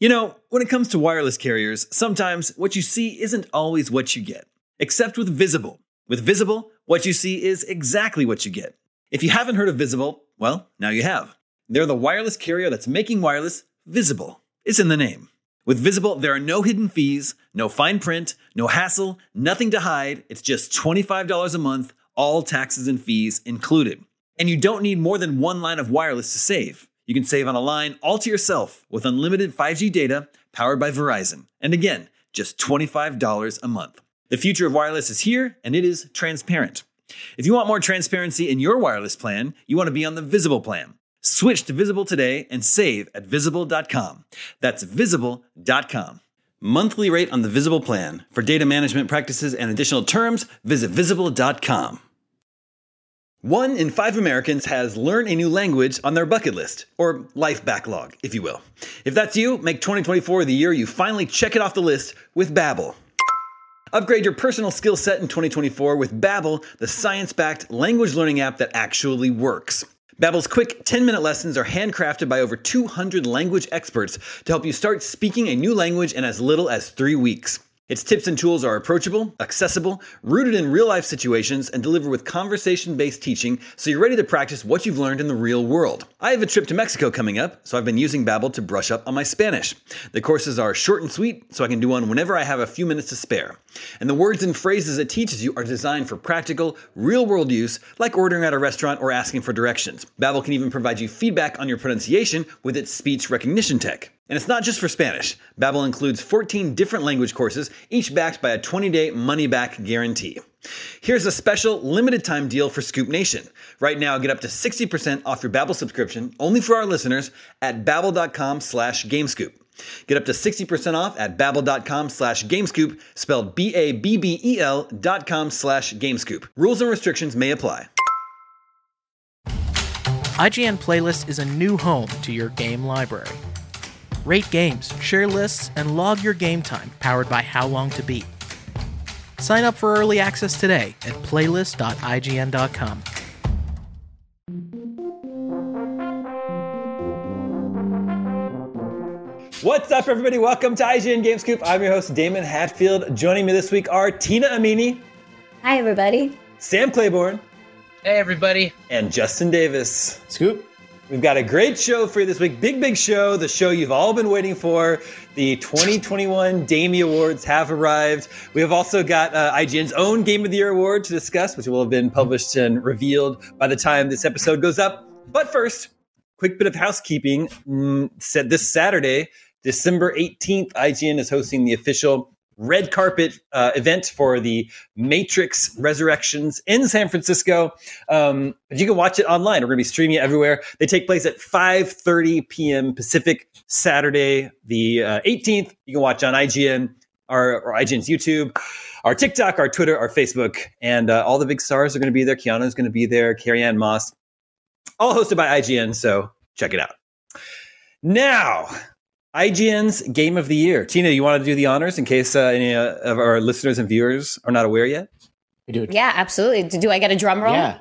You know, when it comes to wireless carriers, sometimes what you see isn't always what you get. Except with Visible. With Visible, what you see is exactly what you get. If you haven't heard of Visible, well, now you have. They're the wireless carrier that's making wireless visible. It's in the name. With Visible, there are no hidden fees, no fine print, no hassle, nothing to hide. It's just $25 a month, all taxes and fees included. And you don't need more than one line of wireless to save. You can save on a line all to yourself with unlimited 5G data powered by Verizon. And again, just $25 a month. The future of wireless is here, and it is transparent. If you want more transparency in your wireless plan, you want to be on the Visible plan. Switch to Visible today and save at Visible.com. That's Visible.com. Monthly rate on the Visible plan. For data management practices and additional terms, visit Visible.com. 1 in 5 Americans has learn a new language on their bucket list, or life backlog, if you will. If that's you, make 2024 the year you finally check it off the list with Babbel. Upgrade your personal skill set in 2024 with Babbel, the science-backed language learning app that actually works. Babbel's quick 10-minute lessons are handcrafted by over 200 language experts to help you start speaking a new language in as little as 3 weeks. Its tips and tools are approachable, accessible, rooted in real-life situations, and delivered with conversation-based teaching so you're ready to practice what you've learned in the real world. I have a trip to Mexico coming up, so I've been using Babbel to brush up on my Spanish. The courses are short and sweet, so I can do one whenever I have a few minutes to spare. And the words and phrases it teaches you are designed for practical, real-world use, like ordering at a restaurant or asking for directions. Babbel can even provide you feedback on your pronunciation with its speech recognition tech. And it's not just for Spanish. Babbel includes 14 different language courses, each backed by a 20-day money-back guarantee. Here's a special limited-time deal for Scoop Nation. Right now, get up to 60% off your Babbel subscription, only for our listeners, at babbel.com/gamescoop. Get up to 60% off at babbel.com/gamescoop, spelled BABBEL.com/gamescoop. Rules and restrictions may apply. IGN Playlist is a new home to your game library. Rate games, share lists, and log your game time, powered by How Long to Beat. Sign up for early access today at playlist.ign.com. What's up, everybody? Welcome to IGN Gamescoop. I'm your host, Damon Hatfield. Joining me this week are Tina Amini. Hi, everybody. Sam Claiborne. Hey, everybody. And Justin Davis. Scoop. We've got a great show for you this week. Big show. The show you've all been waiting for. The 2021 Damie Awards have arrived. We have also got IGN's own Game of the Year award to discuss, which will have been published and revealed by the time this episode goes up. But first, quick bit of housekeeping. Said this Saturday, December 18th, IGN is hosting the official red carpet event for the Matrix Resurrections in San Francisco. But you can watch it online. We're going to be streaming it everywhere. They take place at 5:30 p.m. Pacific, Saturday, the 18th. You can watch on IGN, or IGN's YouTube, our TikTok, our Twitter, our Facebook, and all the big stars are going to be there. Keanu's going to be there, Carrie-Anne Moss, all hosted by IGN, so check it out. Now, IGN's Game of the Year. Tina, you want to do the honors in case any of our listeners and viewers are not aware yet? We do it. Yeah, absolutely. Do I get a drum roll? Yeah.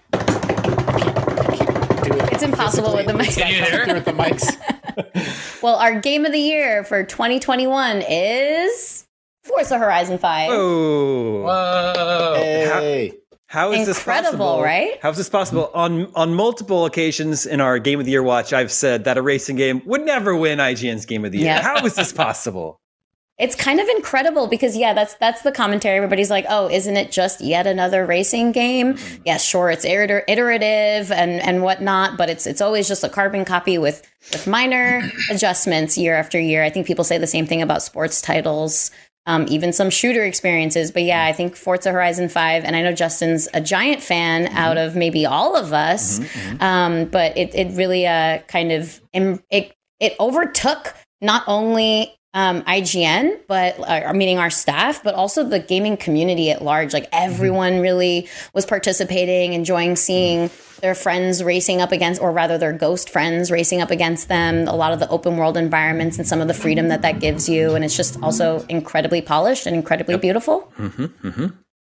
It's impossible with the mic. With the mics. Well, our Game of the Year for 2021 is Forza Horizon 5. Oh. Whoa. Hey. How is this possible? Incredible, right? How is this possible? On multiple occasions in our Game of the Year watch, I've said that a racing game would never win IGN's Game of the Year. Yeah. How is this possible? It's kind of incredible because, yeah, that's the commentary. Everybody's like, oh, isn't it just yet another racing game? Yeah, sure, it's iterative and whatnot, but it's always just a carbon copy with minor adjustments year after year. I think people say the same thing about sports titles. Even some shooter experiences. But yeah, I think Forza Horizon 5, and I know Justin's a giant fan out of maybe all of us, but it really kind of, it overtook not only IGN, but meaning our staff, but also the gaming community at large. Like everyone really was participating, enjoying seeing their friends racing up against, or rather their ghost friends racing up against them. A lot of the open world environments and some of the freedom that gives you. And it's just also incredibly polished and incredibly beautiful.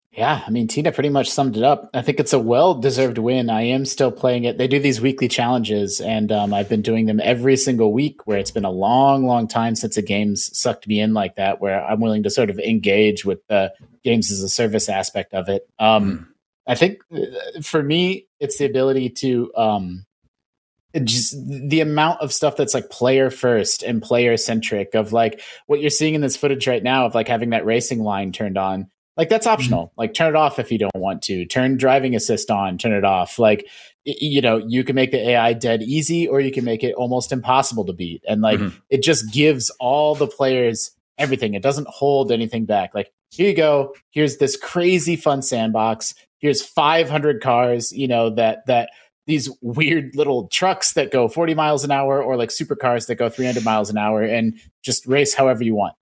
Yeah, I mean, Tina pretty much summed it up. I think it's a well-deserved win. I am still playing it. They do these weekly challenges, and I've been doing them every single week, where it's been a long, long time since a game's sucked me in like that, where I'm willing to sort of engage with the games as a service aspect of it. I think for me, it's the ability to just the amount of stuff that's like player first and player centric, of like what you're seeing in this footage right now of like having that racing line turned on. Like, that's optional. Like, turn it off if you don't want to. Turn driving assist on, turn it off. Like, you know, you can make the AI dead easy, or you can make it almost impossible to beat. And like, it just gives all the players everything. It doesn't hold anything back. Like, here you go. Here's this crazy fun sandbox. Here's 500 cars, you know, that these weird little trucks that go 40 miles an hour, or like supercars that go 300 miles an hour, and just race however you want.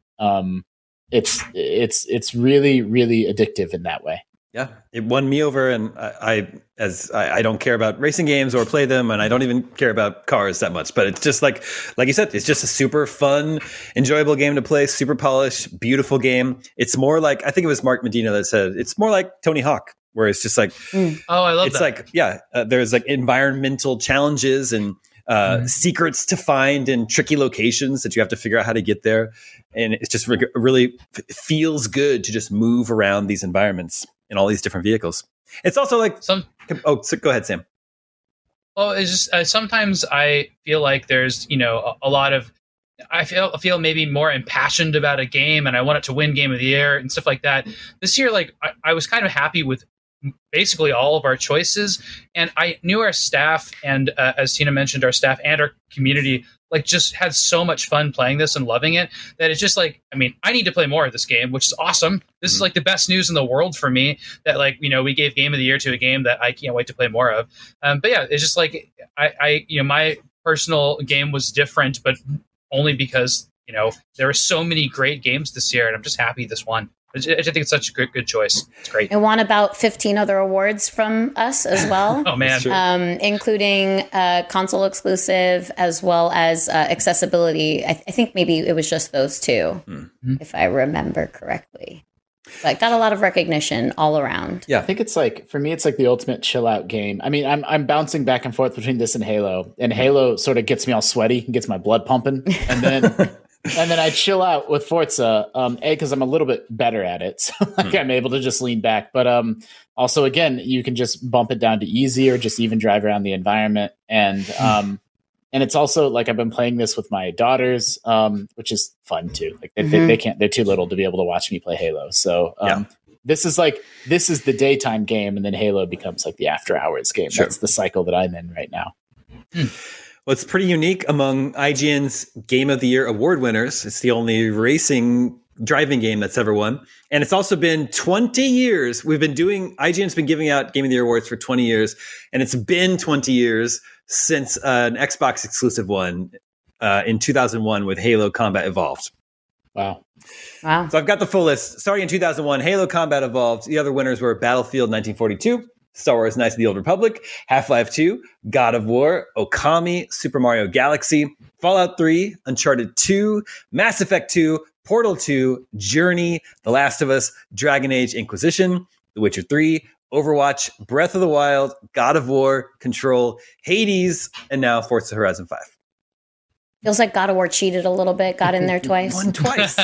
It's really, really addictive in that way. Yeah, it won me over, and I don't care about racing games or play them, and I don't even care about cars that much. But it's just like you said, it's just a super fun, enjoyable game to play. Super polished, beautiful game. It's more like, I think it was Mark Medina that said, it's more like Tony Hawk, where it's just like, oh, I love it's that. like, yeah, there's like environmental challenges and secrets to find in tricky locations that you have to figure out how to get there. And it's just really feels good to just move around these environments in all these different vehicles. It's also like so go ahead, Sam. Well, it's just sometimes I feel like there's, you know, a lot of, I feel maybe more impassioned about a game, and I want it to win Game of the Year and stuff like that. This year, like I was kind of happy with basically all of our choices, and I knew our staff, and as Tina mentioned, our staff and our community like just had so much fun playing this and loving it, that it's just like, I mean, I need to play more of this game, which is awesome. This is like the best news in the world for me, that like, you know, we gave Game of the Year to a game that I can't wait to play more of. But yeah, it's just like I you know, my personal game was different, but only because, you know, there were so many great games this year, and I'm just happy this one. I think it's such a good choice. It's great. It won about 15 other awards from us as well. Oh, man. Including console exclusive, as well as accessibility. I think maybe it was just those two, if I remember correctly. But got a lot of recognition all around. Yeah, I think it's like, for me, it's like the ultimate chill out game. I mean, I'm bouncing back and forth between this and Halo sort of gets me all sweaty and gets my blood pumping. And then and then I chill out with Forza, because I'm a little bit better at it. So like I'm able to just lean back. But also, again, you can just bump it down to easy, or just even drive around the environment. And it's also like, I've been playing this with my daughters, which is fun too. Like they can't, they're too little to be able to watch me play Halo. So this is the daytime game, and then Halo becomes like the after hours game. Sure. That's the cycle that I'm in right now. Well, it's pretty unique among IGN's Game of the Year award winners. It's the only racing driving game that's ever won. And it's also been 20 years. IGN's been giving out Game of the Year awards for 20 years. And it's been 20 years since an Xbox exclusive one in 2001 with Halo Combat Evolved. Wow. So I've got the full list. Starting in 2001, Halo Combat Evolved. The other winners were Battlefield 1942, Star Wars Knights of the Old Republic, Half-Life 2, God of War, Okami, Super Mario Galaxy, Fallout 3, Uncharted 2, Mass Effect 2, Portal 2, Journey, The Last of Us, Dragon Age Inquisition, The Witcher 3, Overwatch, Breath of the Wild, God of War, Control, Hades, and now Forza Horizon 5. Feels like God of War cheated a little bit, got in there twice. Won twice.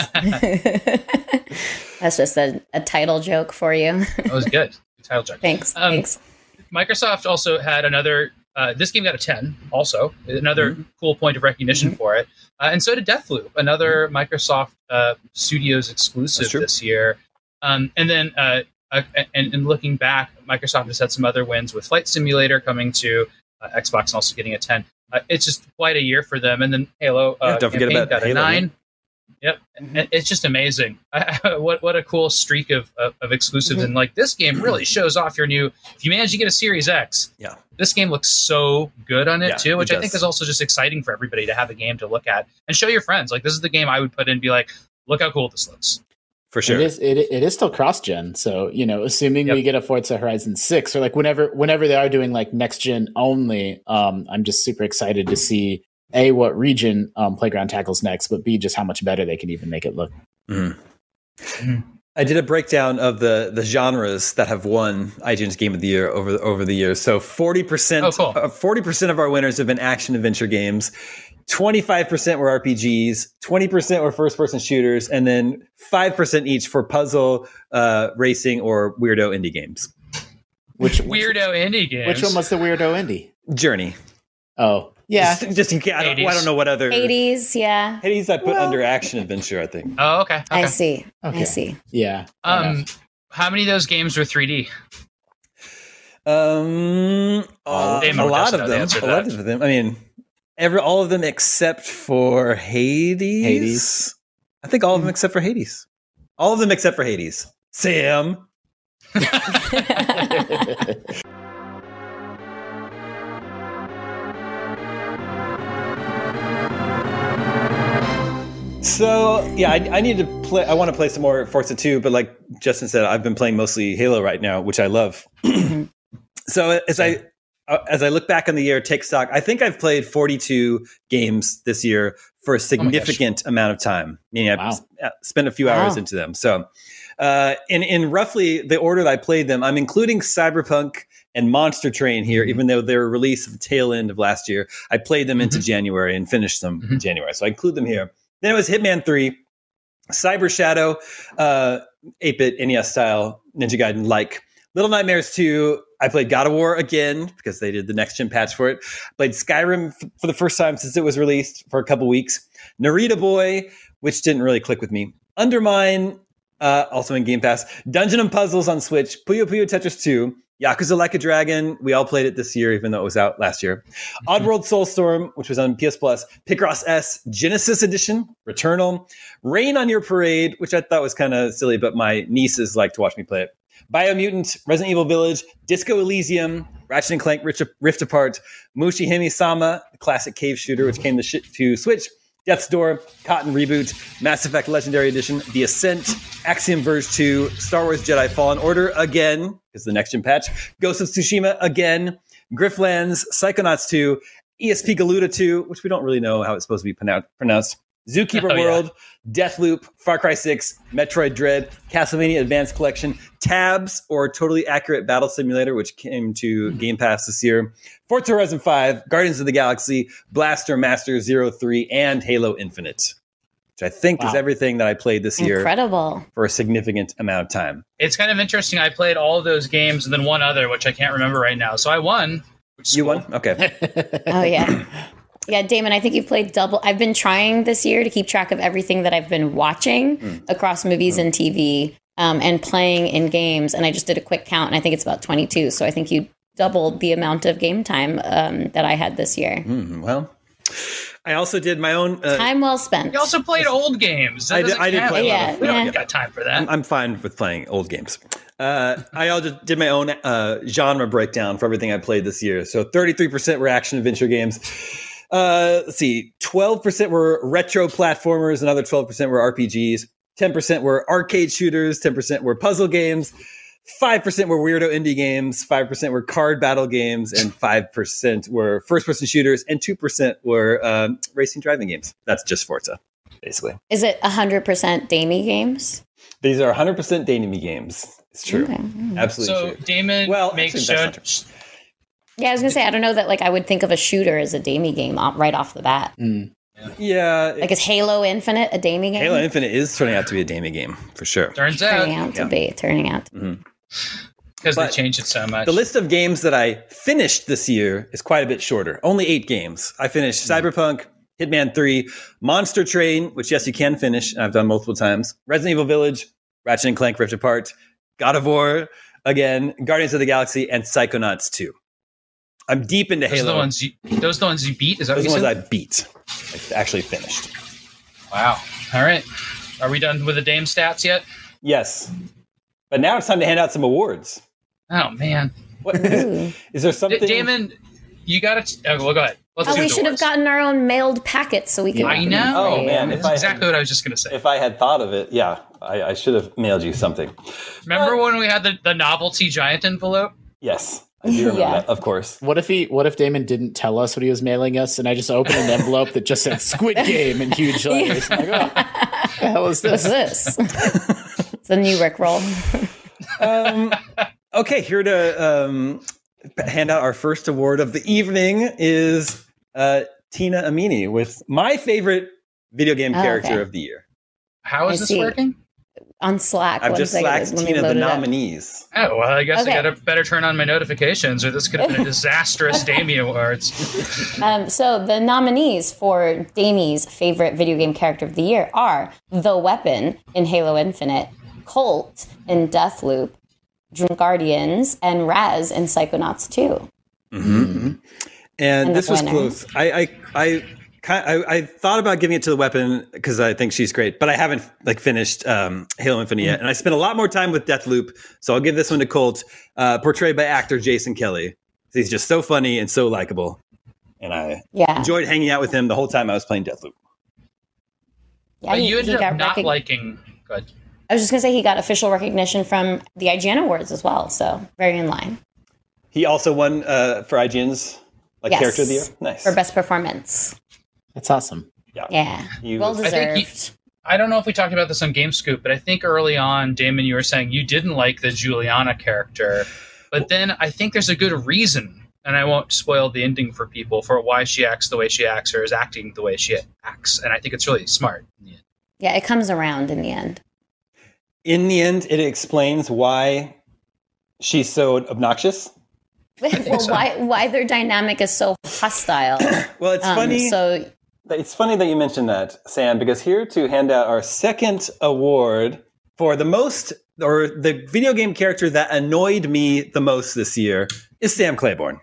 That's just a title joke for you. That was good. Title joke. Thanks. Microsoft also had another, this game got a 10 also, another cool point of recognition for it. And so did Deathloop, another Microsoft Studios exclusive this year. And then and looking back, Microsoft has had some other wins with Flight Simulator coming to Xbox and also getting a 10. It's just quite a year for them. And then Halo don't forget about got Halo, a 9. Yep. It's just amazing. What a cool streak of exclusives. And like, this game really shows off your new, if you manage to get a Series X, this game looks so good on it too, which I think is also just exciting for everybody to have a game to look at and show your friends. Like, this is the game I would put in and be like, look how cool this looks. For sure. It is still cross-gen. So, you know, assuming we get a Forza Horizon 6, or like whenever they are doing like next-gen only, I'm just super excited to see A, what region Playground tackles next, but B, just how much better they can even make it look. I did a breakdown of the genres that have won IGN's Game of the Year over the years. So 40%, 40% of our winners have been action adventure games. 25% were RPGs, 20% were first-person shooters, and then 5% each for puzzle, racing, or weirdo indie games. Which weirdo indie games? Which one was the weirdo indie? Journey. Oh, yeah. Just I don't know what other. Hades, yeah. Hades I put under action adventure, I think. Oh, okay. I see. I see. Yeah. How many of those games were 3D? A lot of them. I mean, all of them except for Hades. I think all of them except for Hades. All of them except for Hades. Sam. So yeah, I need to play. I want to play some more Forza 2, but like Justin said, I've been playing mostly Halo right now, which I love. So as I look back on the year, take stock, I think I've played 42 games this year for a significant amount of time. Meaning I've spent a few hours into them. So in roughly the order that I played them, I'm including Cyberpunk and Monster Train here, even though they were released at the tail end of last year. I played them into January and finished them in January. So I include them here. Then it was Hitman 3, Cyber Shadow, 8-bit NES style Ninja Gaiden like. Little Nightmares 2, I played God of War again because they did the next gen patch for it. Played Skyrim for the first time since it was released for a couple weeks. Narita Boy, which didn't really click with me. Undermine, also in Game Pass. Dungeon and Puzzles on Switch. Puyo Puyo Tetris 2. Yakuza Like a Dragon. We all played it this year, even though it was out last year. Oddworld Soulstorm, which was on PS Plus. Picross S, Genesis Edition, Returnal. Rain on Your Parade, which I thought was kind of silly, but my nieces like to watch me play it. Biomutant, Resident Evil Village, Disco Elysium, Ratchet & Clank Rift Apart, Mushihime Sama, the classic cave shooter, which came to Switch. Death's Door, Cotton Reboot, Mass Effect Legendary Edition, The Ascent, Axiom Verge 2, Star Wars Jedi Fallen Order again, is the next gen patch, Ghost of Tsushima again, Grifflands, Psychonauts 2, ESP Galuda 2, which we don't really know how it's supposed to be pronounced, Zookeeper World, Deathloop, Far Cry 6, Metroid Dread, Castlevania Advanced Collection, Tabs, or Totally Accurate Battle Simulator, which came to Game Pass this year, Forza Horizon 5, Guardians of the Galaxy, Blaster Master 03, and Halo Infinite, which I think is everything that I played this year. Incredible. For a significant amount of time. It's kind of interesting. I played all of those games and then one other, which I can't remember right now. So I won. You won? Okay. Oh, yeah. Yeah, Damon, I think you've played double. I've been trying this year to keep track of everything that I've been watching across movies and TV and playing in games. And I just did a quick count, and I think it's about 22. So I think you doubled the amount of game time that I had this year. Well, I also did my own... time well spent. You also played old games. I did play a lot. We don't got time for that. I'm fine with playing old games. I also did my own genre breakdown for everything I played this year. So 33% were action-adventure games. Let's see, 12% were retro platformers, another 12% were RPGs, 10% were arcade shooters, 10% were puzzle games, 5% were weirdo indie games, 5% were card battle games, and 5% were first-person shooters, and 2% were racing driving games. That's just Forza, basically. Is it 100% Damie games? These are 100% Damie games. It's true. Okay. Absolutely true. So Damon makes Yeah, I was going to say, I don't know that I would think of a shooter as a Damie game right off the bat. Yeah. Is Halo Infinite a Damie game? Halo Infinite is turning out to be a Damie game, for sure. Turning out to be. Because they changed it so much. The list of games that I finished this year is quite a bit shorter. Only 8 games. I finished Cyberpunk, Hitman 3, Monster Train, which, yes, you can finish. I've done multiple times. Resident Evil Village, Ratchet & Clank Rift Apart, God of War, again, Guardians of the Galaxy, and Psychonauts 2. I'm deep into Halo. Those are the ones you beat? Is that those what you ones said? I beat. I actually finished. Wow. All right. Are we done with the Dame stats yet? Yes. But now it's time to hand out some awards. Oh, man. What is there something? Damon, you got to... well, go ahead. We should have gotten our own mailed packet so we could... I know. Oh, man. That's exactly what I was just going to say. If I had thought of it, yeah, I should have mailed you something. Remember when we had the novelty giant envelope? Yes. I do remember that, of course. What if Damon didn't tell us what he was mailing us, and I just opened an envelope that just said Squid Game in huge letters? I'm like, oh, what the hell is this? What's this? It's a new Rickroll. Okay, here to hand out our first award of the evening is Tina Amini with my favorite video game character of the year. How is this working? On Slack. I've just slacked Tina the nominees. Oh, well, I guess I got to better turn on my notifications, or this could have been a disastrous Damie Awards. So the nominees for Damie's favorite video game character of the year are The Weapon in Halo Infinite, Colt in Deathloop, Dream Guardians, and Raz in Psychonauts 2. Mm-hmm. And this was close. I thought about giving it to The Weapon because I think she's great, but I haven't finished Halo Infinite yet, and I spent a lot more time with Deathloop, so I'll give this one to Colt, portrayed by actor Jason Kelly. He's just so funny and so likable, and I enjoyed hanging out with him the whole time I was playing Deathloop. Yeah, but you ended up not liking. Good. I was just gonna say he got official recognition from the IGN Awards as well, so very in line. He also won for IGN's character of the year. Nice for best performance. That's awesome. Yeah. Well deserved. I don't know if we talked about this on GameScoop, but I think early on, Damon, you were saying you didn't like the Juliana character. But then I think there's a good reason, and I won't spoil the ending for people, for why she acts the way she acts or is acting the way she acts. And I think it's really smart in the end. Yeah, it comes around in the end. In the end, it explains why she's so obnoxious. Well, why their dynamic is so hostile. Well, it's funny. It's funny that you mentioned that, Sam, because here to hand out our second award for the video game character that annoyed me the most this year is Sam Claiborne.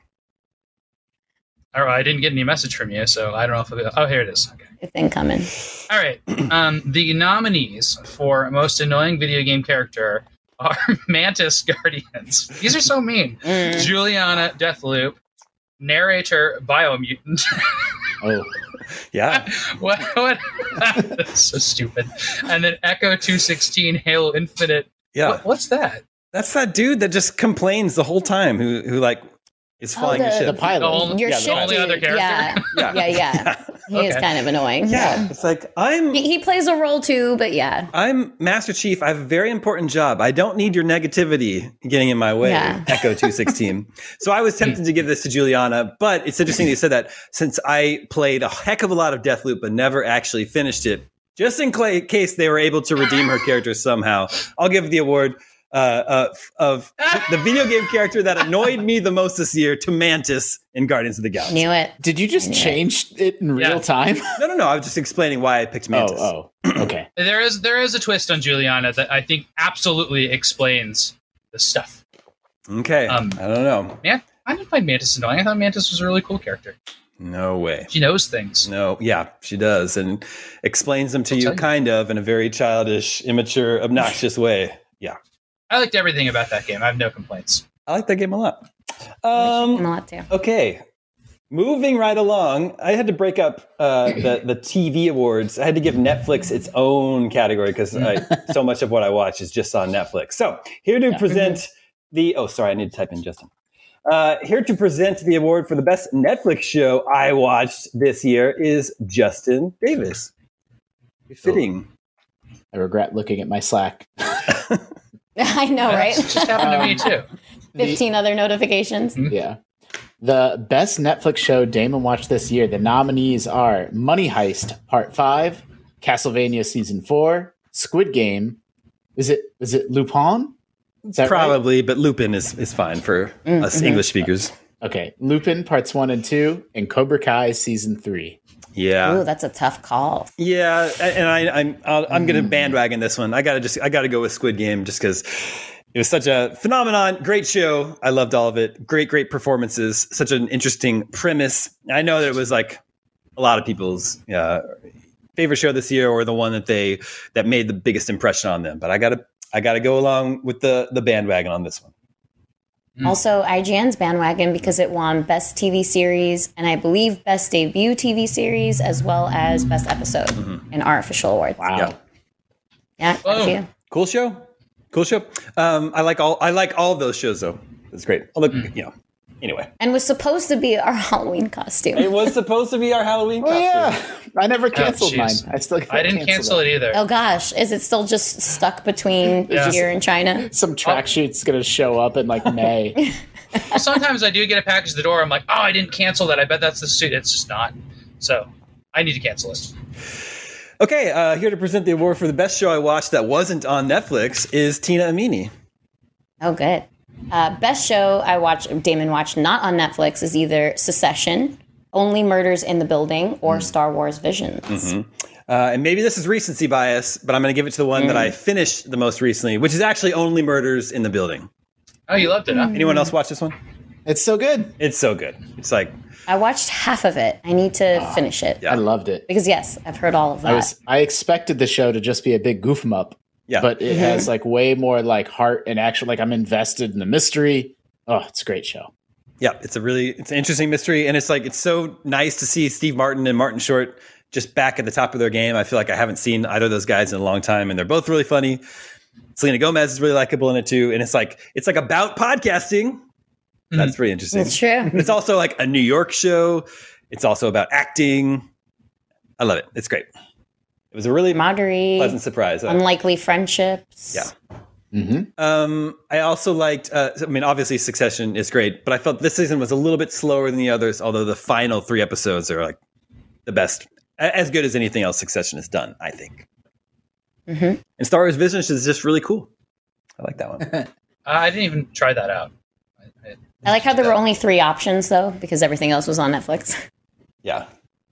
All right, I didn't get any message from you, so I don't know if oh, here it is. Okay. It's incoming. All right. The nominees for most annoying video game character are Mantis Guardians. These are so mean. Juliana Deathloop, narrator Biomutant. Oh. Yeah. What? That's so stupid. And then Echo 216 Halo Infinite. Yeah. What's that? That's that dude that just complains the whole time who is flying the ship. The pilot. The only other character. Yeah. He is kind of annoying. Yeah. It's like he plays a role too, but yeah. I'm Master Chief. I have a very important job. I don't need your negativity getting in my way, Echo 216. So I was tempted to give this to Juliana, but it's interesting that you said that, since I played a heck of a lot of Deathloop but never actually finished it. Just in case they were able to redeem her character somehow, I'll give the award of the video game character that annoyed me the most this year to Mantis in Guardians of the Galaxy. Knew it. Did you just change it in real time? No. I was just explaining why I picked Mantis. Oh, okay. There is a twist on Juliana that I think absolutely explains the stuff. Okay. I don't know. Yeah, I didn't find Mantis annoying. I thought Mantis was a really cool character. No way. She knows things. No, yeah, she does, and explains them to you kind of in a very childish, immature, obnoxious way. Yeah. I liked everything about that game. I have no complaints. I like that game a lot. I like that game a lot too. Okay. Moving right along, I had to break up the TV awards. I had to give Netflix its own category because so much of what I watch is just on Netflix. So here to present I need to type in Justin. Here to present the award for the best Netflix show I watched this year is Justin Davis. Fitting. I regret looking at my Slack. I know, right? It just happened to me too. 15 other notifications. Yeah. The best Netflix show Damon watched this year, the nominees are Money Heist Part 5, Castlevania Season 4, Squid Game. Is it Lupin? Is that probably, right? But Lupin is fine for us English speakers. Okay. Lupin Parts 1 and 2, and Cobra Kai Season 3. Yeah. Ooh, that's a tough call. Yeah, and I'm going to bandwagon this one. I got to go with Squid Game just because it was such a phenomenon. Great show. I loved all of it. Great performances. Such an interesting premise. I know that it was like a lot of people's favorite show this year, or the one that made the biggest impression on them. But I got to go along with the bandwagon on this one. Also, IGN's bandwagon because it won Best TV Series and I believe Best Debut TV Series as well as Best Episode in our official awards. Wow. Yeah, thank you. Cool show. I like all of those shows though. It's great. Although Anyway, And was supposed to be our Halloween costume. it was supposed to be our Halloween costume. Yeah, I never canceled mine. jeez. I still I didn't cancel it either. Oh gosh, is it still just stuck between Yeah. here and China? Some tracksuit's gonna show up in like May. Well, sometimes I do get a package at the door. I'm like, oh, I didn't cancel that. I bet that's the suit. It's just not. So I need to cancel it. Okay, here to present the award for the best show I watched that wasn't on Netflix is Tina Amini. Oh, good. Best show I watched, Damon watched, not on Netflix, is either Secession, Only Murders in the Building, or Star Wars Visions. And maybe this is recency bias, but I'm going to give it to the one that I finished the most recently, which is actually Only Murders in the Building. Oh, you loved it, huh? Anyone else watch this one? It's so good. It's so good. It's like, I watched half of it. I need to finish it. Yeah. I loved it. Because, yes, I've heard all of that. I expected the show to just be a big goof 'em up. yeah. But it has like way more like heart and action. Like I'm invested in the mystery. Oh, it's a great show. Yeah, it's an interesting mystery, and it's like it's so nice to see Steve Martin and Martin Short just back at the top of their game. I feel like I haven't seen either of those guys in a long time, and they're both really funny. Selena Gomez is really likable in it too, and it's like about podcasting. That's pretty interesting. It's true. It's also like a New York show. It's also about acting. I love it. It's great. It was a really Camaraderie, pleasant surprise. unlikely friendships. Yeah. Mm-hmm. I also liked, obviously Succession is great, but I felt this season was a little bit slower than the others, although the final 3 episodes are like the best, as good as anything else Succession has done, I think. And Star Wars Visions is just really cool. I like that one. I didn't even try that out. I like how there were only 3 options, though, because everything else was on Netflix. Yeah.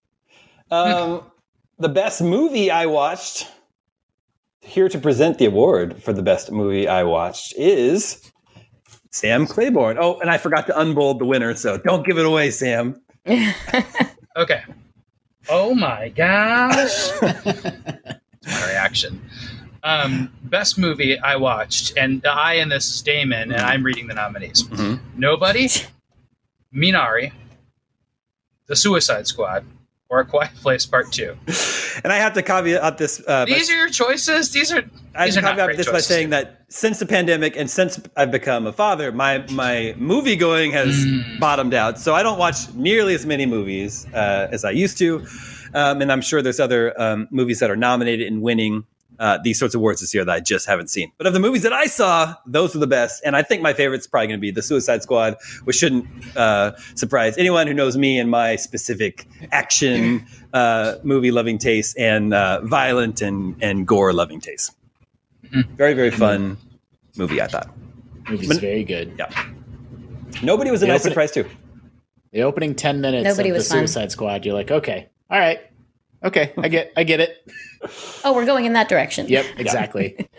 The best movie I watched, here to present the award for the best movie I watched, is Sam Claiborne. Oh, and I forgot to unbold the winner, so don't give it away, Sam. Okay. Oh my gosh. That's my reaction. Best movie I watched, and I in this is Damon, and I'm reading the nominees. Nobody, Minari, The Suicide Squad, or A Quiet Place Part 2. And I have to caveat this. These are your choices. These are not caveat great this by choices. saying that since the pandemic and since I've become a father, my movie going has bottomed out. So I don't watch nearly as many movies as I used to. And I'm sure there's other movies that are nominated and winning these sorts of awards this year that I just haven't seen. But of the movies that I saw, those were the best. And I think my favorite's probably going to be The Suicide Squad, which shouldn't surprise anyone who knows me and my specific action movie loving taste and violent and gore loving taste. Very, very fun movie, I thought. Movie's very good. Yeah. Nobody was a nice surprise too. The opening 10 minutes Nobody of The was fun. Suicide Squad, you're like, okay, all right. Okay, I get it. Oh, we're going in that direction. Yep, exactly.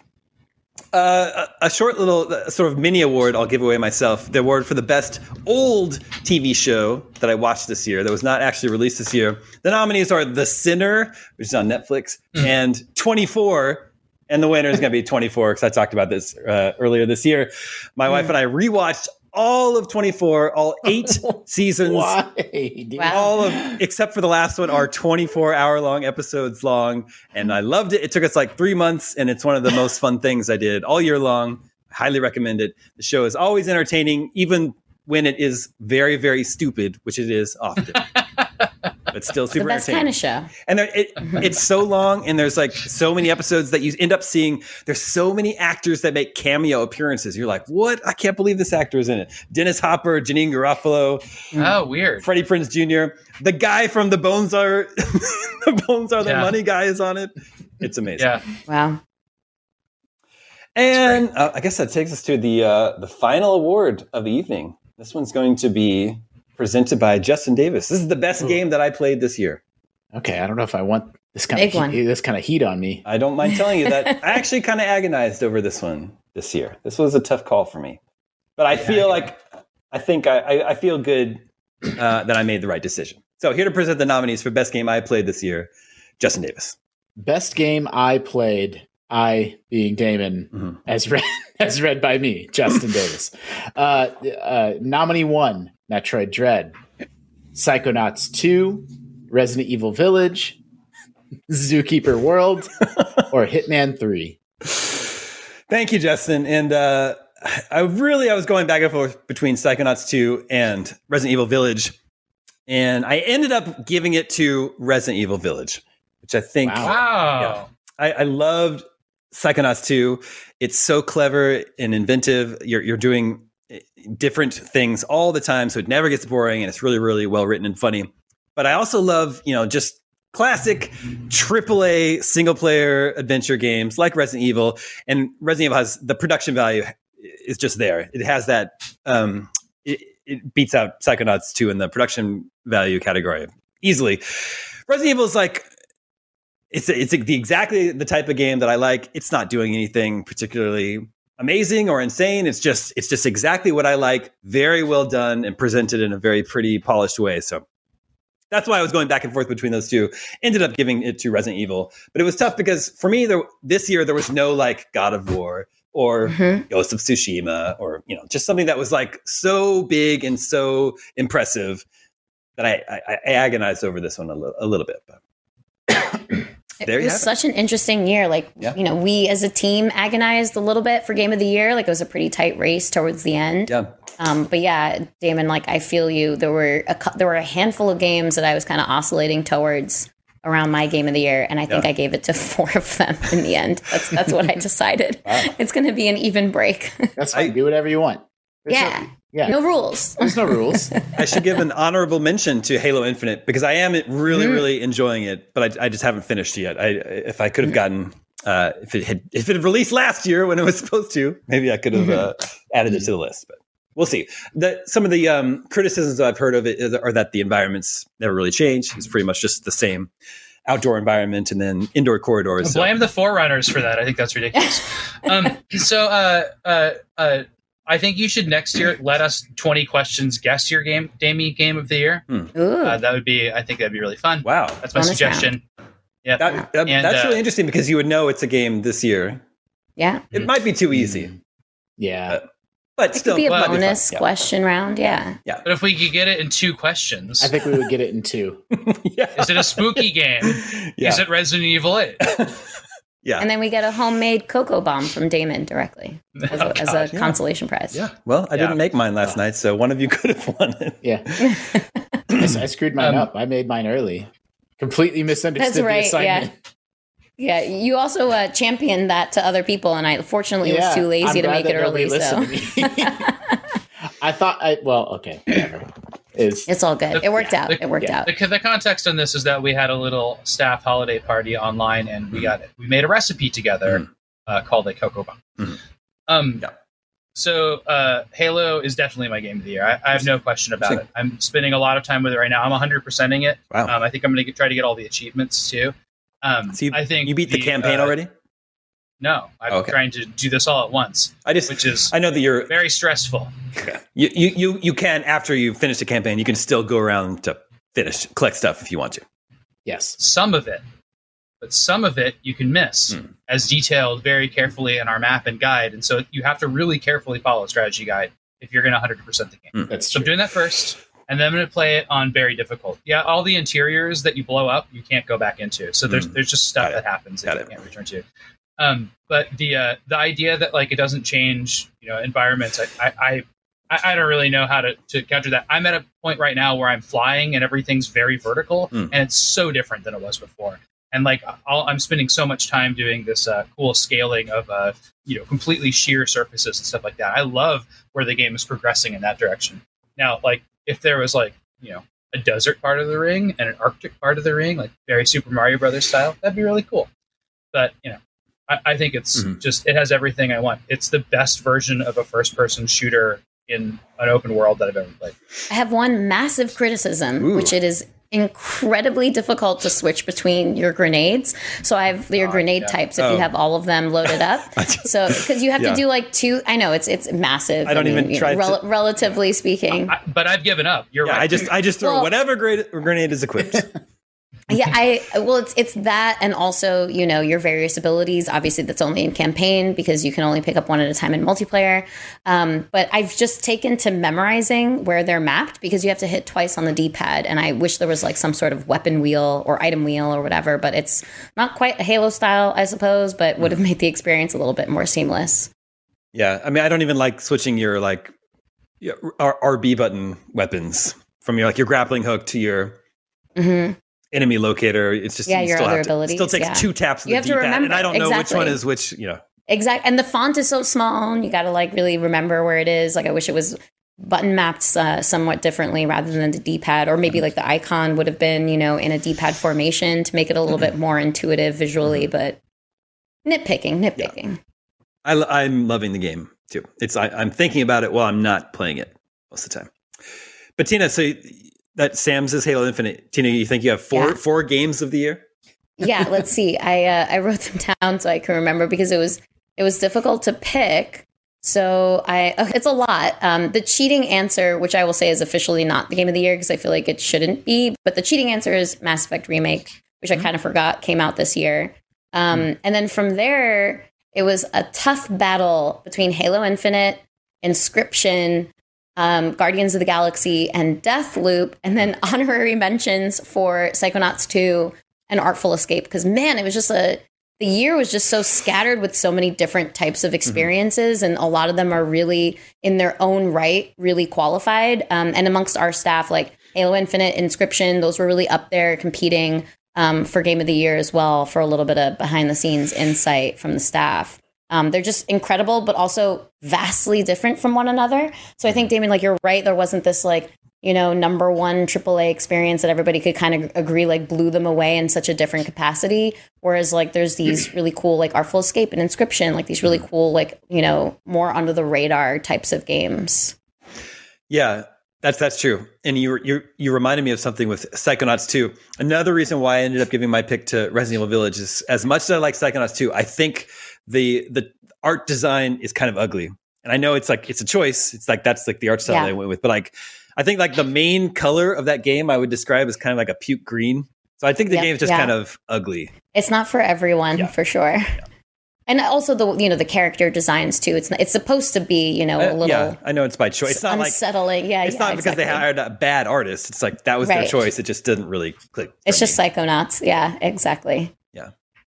A short little sort of mini award I'll give away myself. The award for the best old TV show that I watched this year that was not actually released this year. The nominees are The Sinner, which is on Netflix, and 24. And the winner is going to be 24 because I talked about this earlier this year. My wife and I rewatched all of 24, all 8 seasons. Why? Dude? Wow. All of, except for the last one, are 24-hour-long episodes long, and I loved it. It took us like 3 months, and it's one of the most fun things I did all year long. I highly recommend it. The show is always entertaining, even when it is very, very stupid, which it is often. But still super The best entertaining. kind of show. And it's so long, and there's like so many episodes that you end up seeing. There's so many actors that make cameo appearances. You're like, what? I can't believe this actor is in it. Dennis Hopper, Janine Garofalo, Oh, weird. Freddie Prinze Jr., the guy from The Bones Are The Bones Are the Yeah. Money guy is on it. It's amazing. Yeah. Wow. And I guess that takes us to the final award of the evening. This one's going to be presented by Justin Davis. This is the best game that I played this year. Okay, I don't know if I want this kind Big of one. heat on me. I don't mind telling you that I actually kind of agonized over this one this year. This was a tough call for me. But I feel like, I feel good that I made the right decision. So here to present the nominees for best game I played this year, Justin Davis. Best game I played, I being Damon, as read by me, Justin Davis. Nominee 1, Metroid Dread. Psychonauts 2, Resident Evil Village, Zookeeper World, or Hitman 3. Thank you, Justin. And I was going back and forth between Psychonauts 2 and Resident Evil Village, and I ended up giving it to Resident Evil Village, which I think Wow. I loved Psychonauts 2. It's so clever and inventive. You're doing different things all the time, so it never gets boring, and it's really, really well written and funny. But I also love, just classic AAA single player adventure games like Resident Evil, and Resident Evil has the production value is just there. It has that. It beats out Psychonauts 2 in the production value category easily. Resident Evil is like it's exactly the type of game that I like. It's not doing anything particularly amazing or insane. It's just exactly what I like. Very well done and presented in a very pretty, polished way. So that's why I was going back and forth between those two. Ended up giving it to Resident Evil, but it was tough because for me, this year there was no like God of War or Ghost of Tsushima or just something that was like so big and so impressive that I agonized over this one a little bit. But it was such an interesting year. We as a team agonized a little bit for Game of the Year. Like it was a pretty tight race towards the end. Yeah. But yeah, Damon, like I feel you. There were a handful of games that I was kind of oscillating towards around my Game of the Year, and I think I gave it to 4 of them in the end. That's what I decided. Wow. It's going to be an even break. That's fine. Do whatever you want. No rules. There's no rules. I should give an honorable mention to Halo Infinite because I am really, really enjoying it, but I just haven't finished yet. If I could have gotten, if it had released last year when it was supposed to, maybe I could have added it to the list. But we'll see. Some of the criticisms I've heard of it are that the environments never really change. It's pretty much just the same outdoor environment and then indoor corridors. Blame the Forerunners for that. I think that's ridiculous. I think you should next year let us 20 questions guess your game of the year. That would be, I think that'd be really fun. Wow. That's my suggestion. Yeah. That's really interesting because you would know it's a game this year. Yeah. It might be too easy. Yeah. But still, could be a bonus question round. Yeah. But if we could get it in 2 questions. I think we would get it in 2. Is it a spooky game? Is it Resident Evil 8? Yeah. And then we get a homemade cocoa bomb from Damon directly as a consolation prize. Yeah. Well, I didn't make mine last night, so one of you could have won it. Yeah. I screwed mine up. I made mine early. Completely misunderstood the assignment. Yeah. You also championed that to other people, and I fortunately was too lazy to make it early. So I thought okay, whatever. It's all good. It worked out. It worked out. The context on this is that we had a little staff holiday party online, and we made a recipe together called a cocoa bomb. So Halo is definitely my game of the year. I have no question about it. I'm spending a lot of time with it right now. I'm 100%ing it. Wow. I think I'm going to try to get all the achievements too. I think you beat the campaign already. No, I'm trying to do this all at once. I know that you're very stressful. Okay. You can, after you finish the campaign, you can still go around to collect stuff if you want to. Yes, some of it, but some of it you can miss, as detailed very carefully in our map and guide. And so you have to really carefully follow a strategy guide if you're going to 100% the game. That's so true. I'm doing that first. And then I'm going to play it on very difficult. Yeah, all the interiors that you blow up, you can't go back into. So there's just stuff that happens that you can't return to. But the idea that like it doesn't change, environments, I don't really know how to counter that. I'm at a point right now where I'm flying and everything's very vertical, and it's so different than it was before. And like I'm spending so much time doing this cool scaling of completely sheer surfaces and stuff like that. I love where the game is progressing in that direction. Now, like if there was like a desert part of the ring and an Arctic part of the ring, like very Super Mario Brothers style, that'd be really cool. But I think it's it has everything I want. It's the best version of a first-person shooter in an open world that I've ever played. I have one massive criticism, which it is incredibly difficult to switch between your grenades. So I have your grenade types if you have all of them loaded up. So because you have to do like 2. I know it's massive. I don't even try relatively speaking. But I've given up. You're right. I just throw whatever grenade is equipped. Yeah, it's that, and also your various abilities. Obviously, that's only in campaign because you can only pick up one at a time in multiplayer. But I've just taken to memorizing where they're mapped because you have to hit twice on the D-pad, and I wish there was like some sort of weapon wheel or item wheel or whatever. But it's not quite a Halo style, I suppose, but would have made the experience a little bit more seamless. Yeah, I mean, I don't even like switching your RB button weapons from your grappling hook to your enemy locator. It's just your other abilities. It still takes 2 taps of you the have to D-pad, remember, and I don't know which one is which. Exactly, and the font is so small, and you got to really remember where it is. Like, I wish it was button mapped somewhat differently rather than the D-pad, or maybe like the icon would have been, in a D-pad formation to make it a little bit more intuitive visually. But nitpicking. Yeah. I'm loving the game too. I'm thinking about it while I'm not playing it most of the time. But Tina, so that Sam's is Halo Infinite. Tina, you think you have four games of the year? Yeah, let's see. I wrote them down so I can remember, because it was difficult to pick. So it's a lot. The cheating answer, which I will say is officially not the game of the year because I feel like it shouldn't be, but the cheating answer is Mass Effect Remake, which I kind of forgot came out this year. And then from there, it was a tough battle between Halo Infinite, Inscription, Guardians of the Galaxy, and Deathloop, and then honorary mentions for Psychonauts 2 and Artful Escape. Because, man, it was just the year was just so scattered with so many different types of experiences, and a lot of them are really, in their own right, really qualified. And amongst our staff, like Halo Infinite, Inscription, those were really up there competing for Game of the Year as well, for a little bit of behind-the-scenes insight from the staff. They're just incredible, but also vastly different from one another. So I think, Damien, you're right. There wasn't this number one AAA experience that everybody could kind of agree blew them away in such a different capacity. Whereas there's these really cool Artful Escape and Inscription, these really cool more under the radar types of games. Yeah, that's true. And you reminded me of something with Psychonauts 2. Another reason why I ended up giving my pick to Resident Evil Village is, as much as I like Psychonauts 2, I think the art design is kind of ugly. And I know it's a choice. It's that's the art style that I went with, but I think the main color of that game I would describe as kind of a puke green. So I think the game is just kind of ugly. It's not for everyone, for sure. Yeah. And also the character designs too. It's supposed to be a little. Yeah, I know it's by choice. It's not unsettling. It's not because they hired a bad artist. It's that was their choice. It just didn't really click. It's just Psychonauts. Yeah, exactly. Yeah.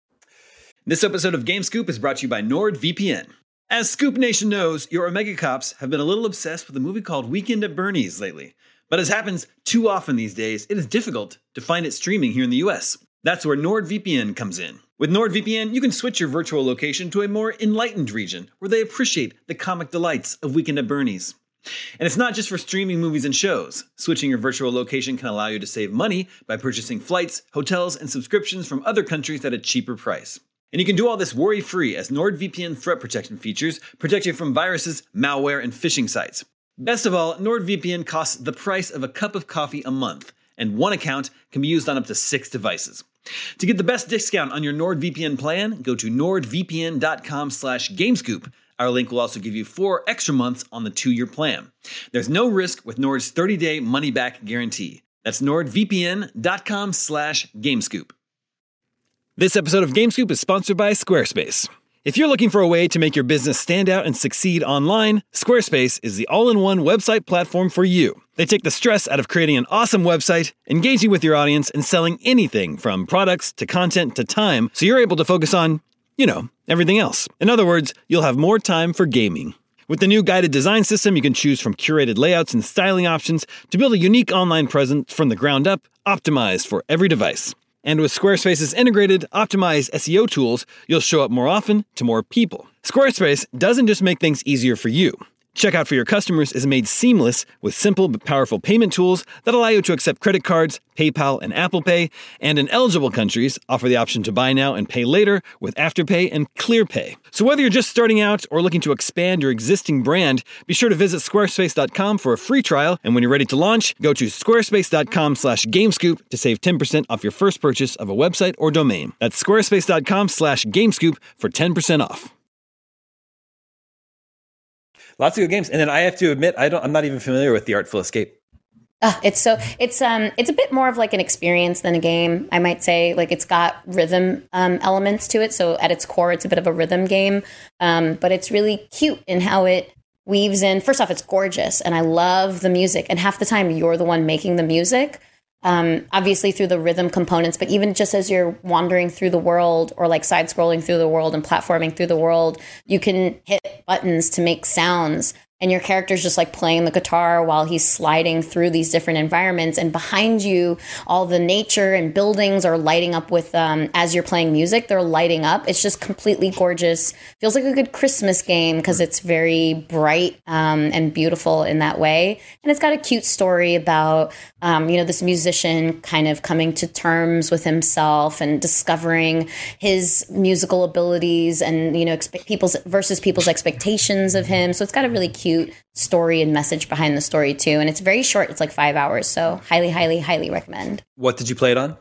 This episode of Game Scoop is brought to you by NordVPN. As Scoop Nation knows, your Omega Cops have been a little obsessed with a movie called Weekend at Bernie's lately. But as happens too often these days, it is difficult to find it streaming here in the US. That's where NordVPN comes in. With NordVPN, you can switch your virtual location to a more enlightened region where they appreciate the comic delights of Weekend at Bernie's. And it's not just for streaming movies and shows. Switching your virtual location can allow you to save money by purchasing flights, hotels, and subscriptions from other countries at a cheaper price. And you can do all this worry-free, as NordVPN threat protection features protect you from viruses, malware, and phishing sites. Best of all, NordVPN costs the price of a cup of coffee a month, and one account can be used on up to 6 devices. To get the best discount on your NordVPN plan, go to nordvpn.com/gamescoop. Our link will also give you 4 extra months on the 2-year plan. There's no risk with Nord's 30-day money-back guarantee. That's nordvpn.com/gamescoop. This episode of GameScoop is sponsored by Squarespace. If you're looking for a way to make your business stand out and succeed online, Squarespace is the all-in-one website platform for you. They take the stress out of creating an awesome website, engaging with your audience, and selling anything from products to content to time, so you're able to focus on, everything else. In other words, you'll have more time for gaming. With the new guided design system, you can choose from curated layouts and styling options to build a unique online presence from the ground up, optimized for every device. And with Squarespace's integrated, optimized SEO tools, you'll show up more often to more people. Squarespace doesn't just make things easier for you. Checkout for your customers is made seamless with simple but powerful payment tools that allow you to accept credit cards, PayPal, and Apple Pay, and in eligible countries, offer the option to buy now and pay later with Afterpay and ClearPay. So whether you're just starting out or looking to expand your existing brand, be sure to visit squarespace.com for a free trial, and when you're ready to launch, go to squarespace.com/gamescoop to save 10% off your first purchase of a website or domain. That's squarespace.com/gamescoop for 10% off. Lots of good games. And then I have to admit, I'm not even familiar with the Artful Escape. It's a bit more of an experience than a game, I might say. It's got rhythm elements to it. So at its core, it's a bit of a rhythm game. But it's really cute in how it weaves in. First off, it's gorgeous. And I love the music. And half the time, you're the one making the music. obviously through the rhythm components, but even just as you're wandering through the world or like side scrolling through the world and platforming through the world, you can hit buttons to make sounds. And your character's just like playing the guitar while he's sliding through these different environments. And behind you, all the nature and buildings are lighting up with, as you're playing music, they're lighting up. It's just completely gorgeous. Feels like a good Christmas game because it's very bright and beautiful in that way. And it's got a cute story about, this musician kind of coming to terms with himself and discovering his musical abilities and, people's expectations of him. So it's got a really cute story and message behind the story too, and it's very short. It's like 5 hours, so highly recommend. What did you play it on?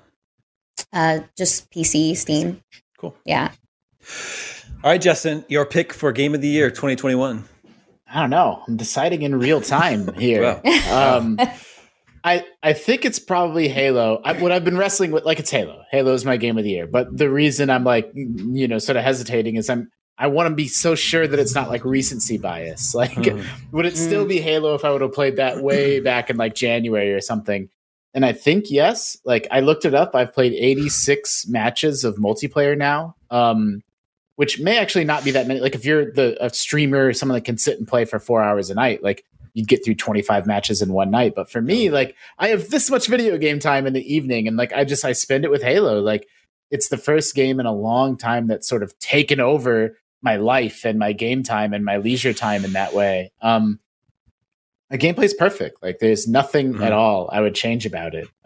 Just PC, Steam. Cool. Yeah. All right, Justin, your pick for Game of the Year 2021. I don't know. I'm deciding in real time here. Wow. I think it's probably Halo. What I've been wrestling with, it's Halo. Halo is my Game of the Year, but the reason I'm sort of hesitating is I want to be so sure that it's not like recency bias. Would it still be Halo if I would have played that way back in like January or something? And I think yes. I looked it up. I've played 86 matches of multiplayer now, which may actually not be that many. If you're a streamer, someone that can sit and play for 4 hours a night, you'd get through 25 matches in one night. But for me, I have this much video game time in the evening, and I spend it with Halo. It's the first game in a long time that's sort of taken over my life and my game time and my leisure time in that way. The gameplay's perfect. There's nothing at all I would change about it.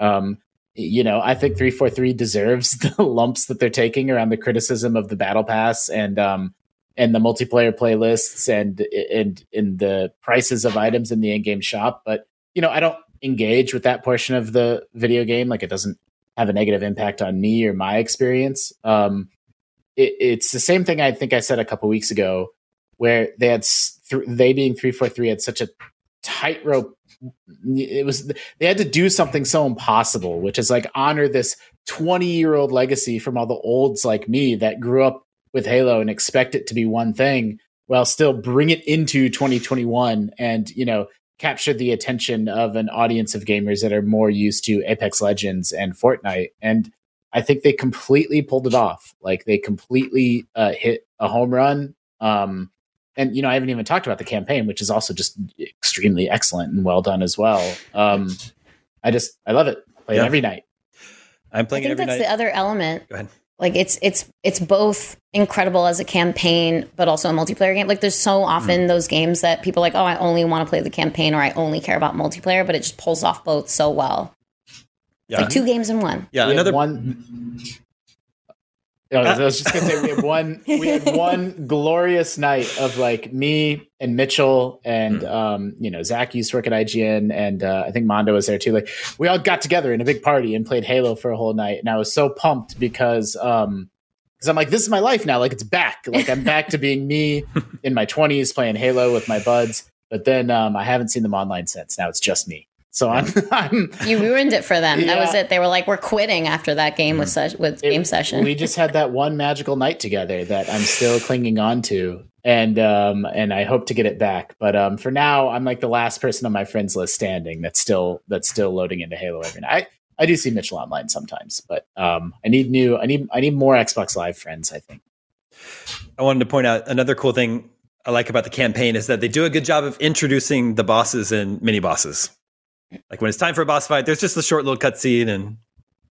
I think 343 deserves the lumps that they're taking around the criticism of the battle pass and the multiplayer playlists and in the prices of items in the in-game shop. But, I don't engage with that portion of the video game. It doesn't have a negative impact on me or my experience. It's the same thing I think I said a couple weeks ago, where they being 343 had such a tightrope. They had to do something so impossible, which is honor this 20-year-old legacy from all the olds like me that grew up with Halo and expect it to be one thing, while still bring it into 2021 and capture the attention of an audience of gamers that are more used to Apex Legends and Fortnite. And I think they completely pulled it off. They completely hit a home run. And, I haven't even talked about the campaign, which is also just extremely excellent and well done as well. I love it. Play it every night. I'm playing it every night. I think that's the other element. Go ahead. It's both incredible as a campaign, but also a multiplayer game. There's so often those games that people are like, oh, I only want to play the campaign or I only care about multiplayer, but it just pulls off both so well. Yeah. It's 2 games in 1. Yeah, another one. I was just gonna say we had one glorious night of me and Mitchell and Zach used to work at IGN and I think Mondo was there too. We all got together in a big party and played Halo for a whole night, and I was so pumped because I'm this is my life now. It's back. I'm back to being me in my 20s playing Halo with my buds. But then I haven't seen them online since. Now it's just me. So I'm you ruined it for them. Yeah. That was it. They were like, we're quitting after that game with game session. We just had that one magical night together that I'm still clinging on to. And I hope to get it back. But for now, I'm the last person on my friends list standing that's still loading into Halo every night. I do see Mitchell online sometimes, but I need more Xbox Live friends, I think. I wanted to point out another cool thing I like about the campaign is that they do a good job of introducing the bosses and mini bosses. When it's time for a boss fight, there's just a short little cutscene, and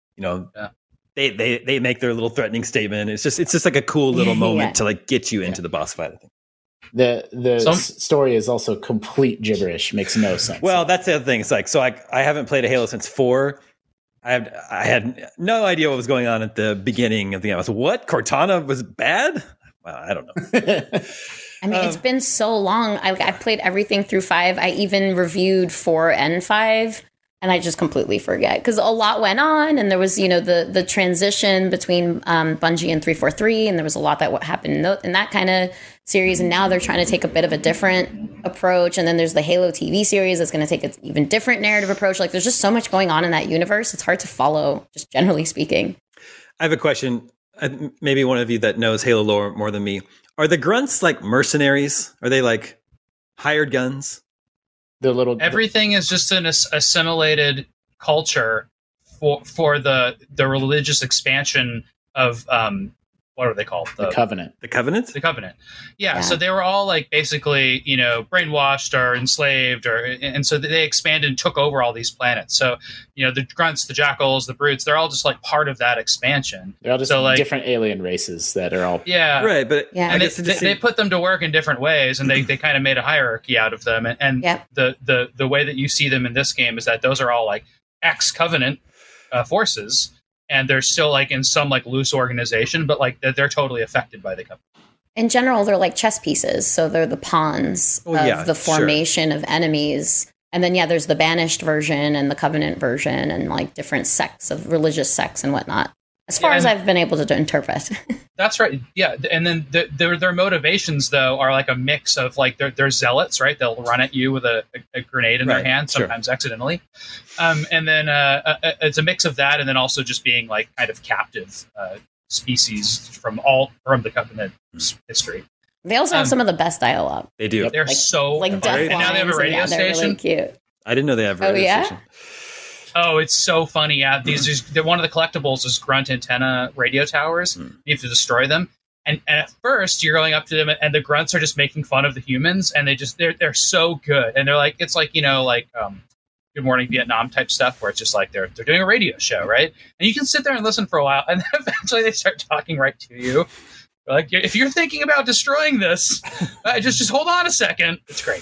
they make their little threatening statement. It's just a cool little moment to get you into the boss fight. I think the story is also complete gibberish, makes no sense. Well, that's the other thing. It's I haven't played a Halo since 4. I had no idea what was going on at the beginning of the game. I was what? Cortana was bad? Well, I don't know. It's been so long. I played everything through 5. I even reviewed 4 and 5, and I just completely forget because a lot went on, and there was the transition between Bungie and 343, and there was a lot that happened in that kind of series. And now they're trying to take a bit of a different approach. And then there's the Halo TV series that's going to take an even different narrative approach. There's just so much going on in that universe. It's hard to follow, just generally speaking. I have a question. Maybe one of you that knows Halo lore more than me. Are the grunts mercenaries? Are they hired guns? Everything is just an assimilated culture for the religious expansion of what are they called? The Covenant. The Covenant? The Covenant. Yeah. So they were all like basically, brainwashed or enslaved, and so they expanded and took over all these planets. So, the grunts, the jackals, the brutes, they're all just like part of that expansion. They're all just different alien races that are all. Yeah. Right. But and they put them to work in different ways, and they kind of made a hierarchy out of them. And the way that you see them in this game is that those are all like ex-Covenant forces. And they're still like in some like loose organization, but like they're totally affected by the company. In general, they're like chess pieces. So they're the pawns of the formation of enemies. And then, there's the banished version and the Covenant version and like different sects of religious sects and whatnot. As far as I've been able to interpret. That's right. Yeah. And then their motivations, though, are like a mix of like they're zealots, right? They'll run at you with a grenade in their hand, sometimes accidentally. And then it's a mix of that and then also just being like kind of captive species from the Covenant history. They also have some of the best dialogue. They do. They're like death lines, and now they have a radio station. Really cute. I didn't know they have a radio station. Oh, it's so funny. Yeah, one of the collectibles is grunt antenna radio towers. You have to destroy them. And at first you're going up to them and the grunts are just making fun of the humans and they're so good. And they're like, it's like, Good Morning Vietnam type stuff where it's just like they're doing a radio show, right? And you can sit there and listen for a while and then eventually they start talking right to you. They're like, if you're thinking about destroying this, just hold on a second. It's great.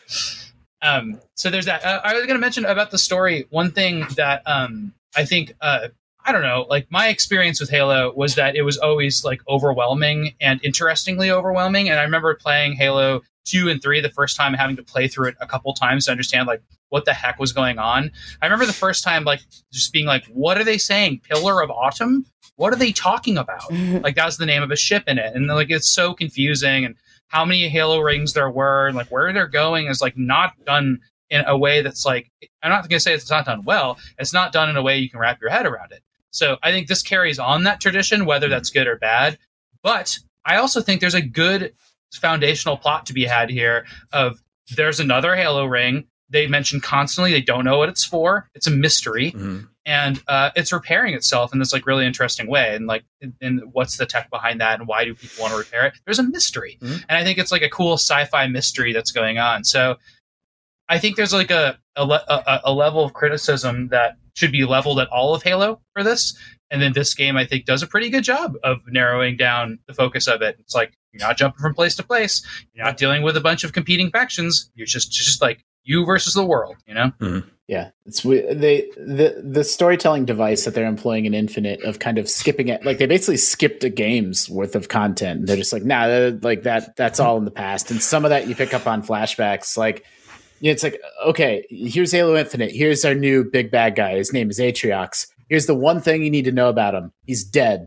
So there's that. I was going to mention about the story. One thing that I think, I don't know, like my experience with Halo was that it was always like overwhelming and interestingly overwhelming. And I remember playing Halo 2 and 3 the first time, having to play through it a couple times to understand like what the heck was going on. I remember the first time like just being like, what are they saying? Pillar of Autumn? What are they talking about? Like that was the name of a ship in it. And like it's so confusing, and how many Halo rings there were and like where they're going is like not done in a way that's like, I'm not going to say it's not done well. It's not done in a way you can wrap your head around it. So I think this carries on that tradition, whether that's good or bad. But I also think there's a good foundational plot to be had here of there's another Halo ring. They mention constantly, they don't know what it's for. It's a mystery. And it's repairing itself in this like really interesting way. And like, and what's the tech behind that? And why do people want to repair it? There's a mystery. And I think it's like a cool sci-fi mystery that's going on. So I think there's like a level of criticism that should be leveled at all of Halo for this. And then this game, I think, does a pretty good job of narrowing down the focus of it. It's like, you're not jumping from place to place. You're not dealing with a bunch of competing factions. You're just like you versus the world, Yeah, it's the storytelling device that they're employing in Infinite of kind of skipping it. Like they basically skipped a game's worth of content. They're just like, nah, like that's all in the past. And some of that you pick up on flashbacks. Like, it's like, okay, here's Halo Infinite. Here's our new big bad guy. His name is Atriox. Here's the one thing you need to know about him. He's dead.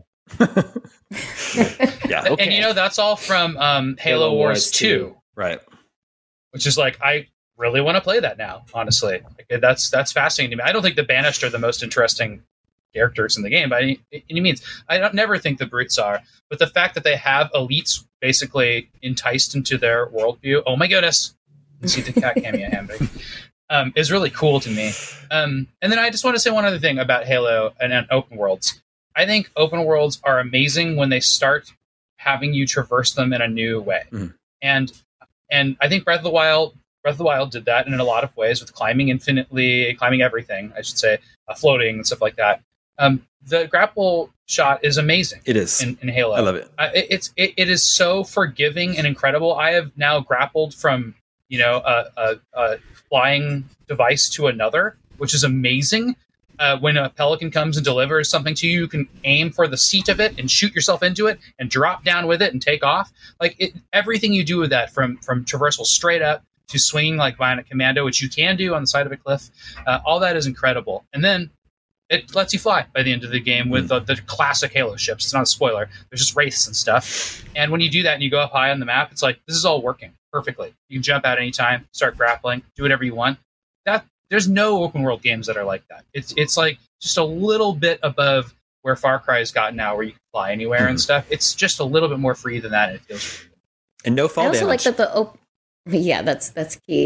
Yeah. Okay. And that's all from Halo Wars 2. Right. Which is like, I really want to play that now, honestly. Like, that's fascinating to me. I don't think the Banished are the most interesting characters in the game by any means. I don't never think the Brutes are, but the fact that they have elites basically enticed into their worldview, oh my goodness, you see the cat cameo handbag, is really cool to me. And then I just want to say one other thing about Halo and open worlds. I think open worlds are amazing when they start having you traverse them in a new way. And I think Breath of the Wild did that in a lot of ways with climbing infinitely, climbing everything, I should say, floating and stuff like that. The grapple shot is amazing. It is in Halo. I love it. It is so forgiving and incredible. I have now grappled from a flying device to another, which is amazing. When a Pelican comes and delivers something to you, you can aim for the seat of it and shoot yourself into it and drop down with it and take off. Like everything you do with that, from traversal straight up to swinging like Bionic Commando, which you can do on the side of a cliff, all that is incredible. And then it lets you fly by the end of the game with the classic Halo ships. It's not a spoiler. There's just wraiths and stuff. And when you do that and you go up high on the map, it's like, this is all working perfectly. You can jump out anytime, start grappling, do whatever you want. There's no open world games that are like that. It's like just a little bit above where Far Cry has gotten now, where you can fly anywhere and stuff. It's just a little bit more free than that, and it feels really good. And no fall damage. I also like that yeah, that's key.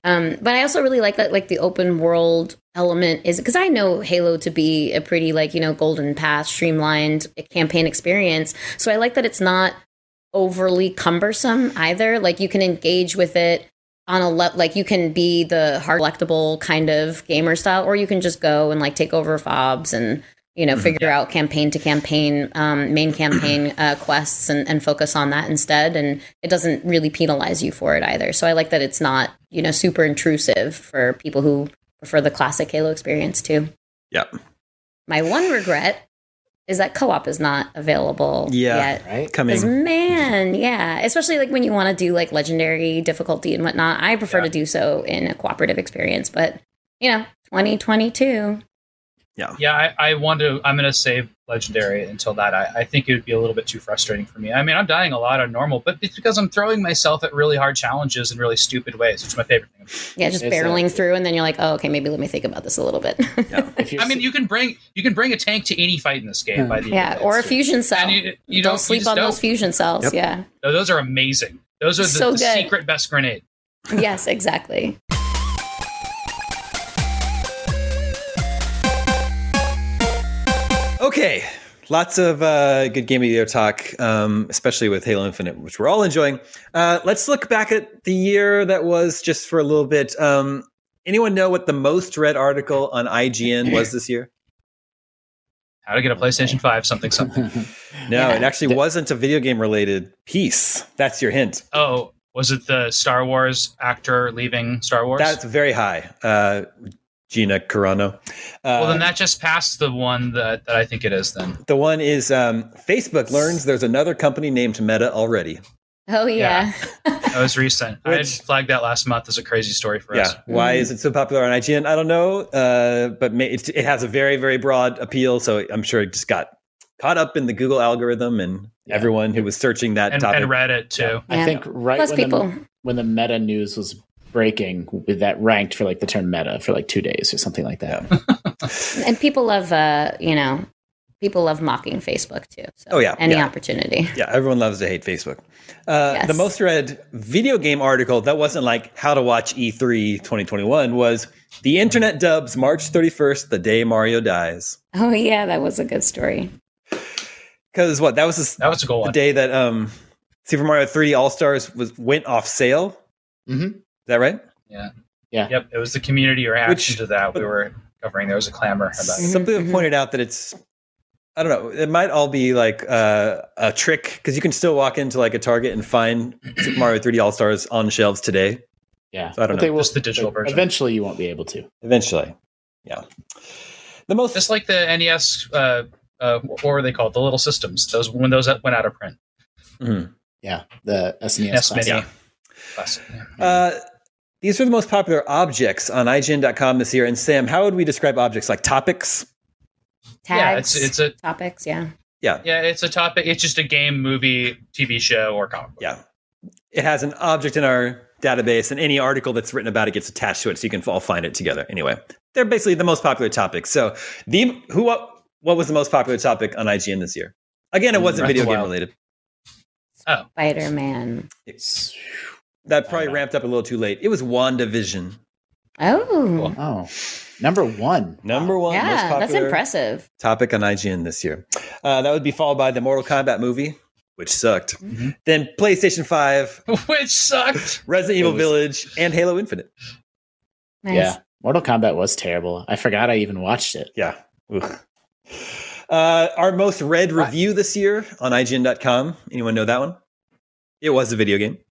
But I also really like that, like the open world element is because I know Halo to be a pretty like, golden path, streamlined campaign experience. So I like that it's not overly cumbersome either. Like you can engage with it on like you can be the hard collectible kind of gamer style, or you can just go and like take over fobs and figure out campaign to campaign, main campaign quests and focus on that instead. And it doesn't really penalize you for it either. So I like that it's not, super intrusive for people who prefer the classic Halo experience too. Yep. My one regret is that co-op is not available yet. Right? Coming. Man, yeah. Especially like when you want to do like legendary difficulty and whatnot. I prefer to do so in a cooperative experience, but 2022. Yeah, I'm going to save Legendary until that. I think it would be a little bit too frustrating for me. I mean, I'm dying a lot on normal, but it's because I'm throwing myself at really hard challenges in really stupid ways. It's my favorite thing. Yeah, just barreling through, and then you're like, oh, okay, maybe let me think about this a little bit. Yeah. I mean, you can bring a tank to any fight in this game by the end of it. Or a fusion cell. And you don't sleep on those fusion cells. Yep. Yeah. No, those are amazing. Those are the secret best grenade. Yes, exactly. Okay, lots of good game of the year talk, especially with Halo Infinite, which we're all enjoying. Let's look back at the year that was just for a little bit. Anyone know what the most read article on IGN was this year? How to get a PlayStation 5, something. No, it actually wasn't a video game related piece. That's your hint. Oh, was it the Star Wars actor leaving Star Wars? That's very high. Gina Carano. Well, then that just passed the one that I think it is then. The one is Facebook learns there's another company named Meta already. Oh, yeah. That was recent. I had flagged that last month as a crazy story for us. Yeah. Why is it so popular on IGN? I don't know. But it has a very, very broad appeal. So I'm sure it just got caught up in the Google algorithm and everyone who was searching that topic. And Reddit, too. Yeah. I think when the meta news was breaking, that ranked for like the term meta for like 2 days or something like that. And people love mocking Facebook too. So any opportunity. Yeah, everyone loves to hate Facebook. The most read video game article that wasn't like how to watch E3 2021 was the internet dubs March 31st, the day Mario dies. Oh yeah, that was a good story. Because that was a cool one. The day that Super Mario 3D All Stars went off sale. Mm-hmm. Is that right? Yeah. Yep. It was the community reaction to that we were covering. There was a clamor about it. Some people have pointed out that it's, I don't know, it might all be like a trick because you can still walk into like a Target and find Super Mario 3D All Stars on shelves today. Yeah. So I don't know. Just the digital version. Eventually you won't be able to. Eventually. Yeah. Just like the NES, what were they called? The little systems. When those went out of print. Mm-hmm. Yeah. The SNES Mini. Classic. These are the most popular objects on IGN.com this year. And Sam, how would we describe objects? Like topics? Tags. Yeah, it's a topics. Yeah. Yeah. Yeah, it's a topic. It's just a game, movie, TV show, or comic book. Yeah. It has an object in our database, and any article that's written about it gets attached to it, so you can all find it together. Anyway, they're basically the most popular topics. So, what was the most popular topic on IGN this year? Again, it wasn't video game related. Oh, Spider-Man. That probably ramped up a little too late. It was WandaVision. Oh. Oh. Number one. Number one. Yeah, most popular that's impressive. topic on IGN this year. That would be followed by the Mortal Kombat movie, which sucked. Mm-hmm. Then PlayStation 5, which sucked. Resident Evil Village, and Halo Infinite. Nice. Yeah. Mortal Kombat was terrible. I forgot I even watched it. Yeah. Our most read review this year on IGN.com. Anyone know that one? It was a video game.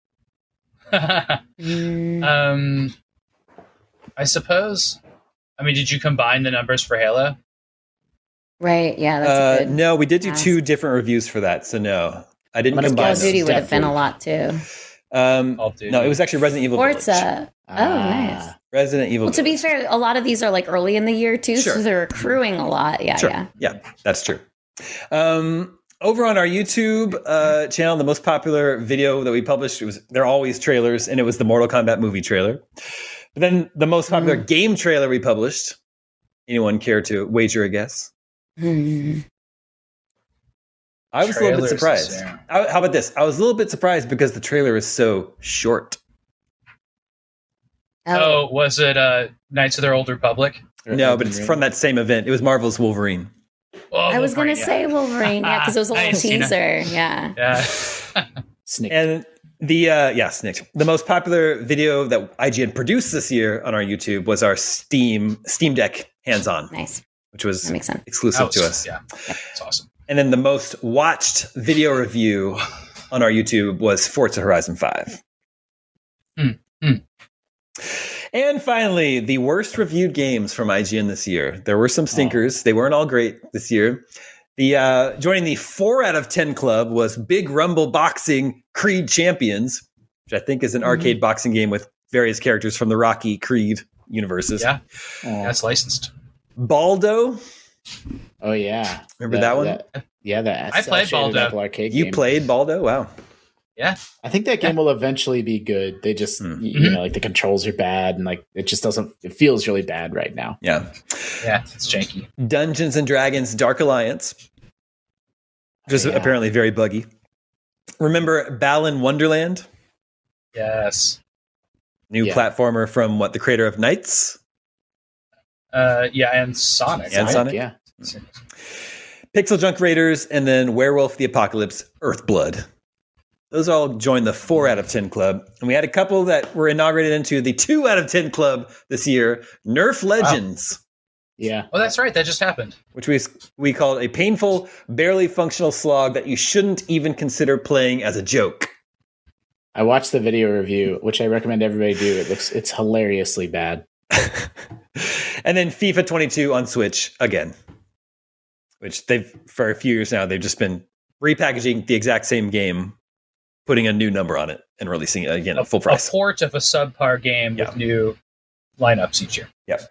I suppose. I mean, did you combine the numbers for Halo? Right. Yeah. That's a good. No, we did do two different reviews for that. So no, I didn't combine Call of those. Duty would have been a lot too. No, it was actually Resident Evil Village. Forza. Nice. Resident Evil. Well, to be fair, a lot of these are like early in the year too, Sure. so they're accruing a lot. Yeah. Sure. Yeah, that's true. Over on our YouTube channel, the most popular video that we published, they're always trailers, and it was the Mortal Kombat movie trailer. But then the most popular game trailer we published, anyone care to wager a guess? I was a little bit surprised. How about this? I was a little bit surprised because the trailer is so short. Oh, was it Knights of the Old Republic? No, but it's from that same event. It was Marvel's Wolverine. Oh, I was going to Wolverine, say Wolverine, yeah, because it was a little Nice, teaser. Yeah. Yeah. Snick. And Snick. The most popular video that IGN produced this year on our YouTube was our Steam Deck hands-on, Nice. which was That makes sense. exclusive to us. Yeah, it's awesome. And then the most watched video review on our YouTube was Forza Horizon 5. And finally, the worst reviewed games from IGN this year. There were some stinkers. They weren't all great this year. The joining the 4 out of 10 club was Big Rumble Boxing Creed Champions, which I think is an arcade boxing game with various characters from the Rocky Creed universes. Yeah, that's licensed. Baldo. Oh yeah, Remember that one? I played Baldo. Arcade You game. played Baldo? Wow. Yeah. I think that game will eventually be good. They just, you know, like the controls are bad and like it just doesn't. It feels really bad right now. Yeah. Yeah, it's janky. Dungeons and Dragons Dark Alliance, which is apparently very buggy. Remember Balan Wonderland? Yes. New platformer from the creator of Knights? And Sonic. And Sonic? Yeah. Pixel Junk Raiders, and then Werewolf the Apocalypse Earthblood. Those all joined the 4 out of 10 club. And we had a couple that were inaugurated into the 2 out of 10 club this year. Nerf Legends. Yeah. Oh, that's right. That just happened. Which we called a painful, barely functional slog that you shouldn't even consider playing as a joke. I watched the video review, which I recommend everybody do. It's hilariously bad. And then FIFA 22 on Switch again, which for a few years now, they've just been repackaging the exact same game, putting a new number on it and releasing it again at full price. A port of a subpar game with new lineups each year. Yep.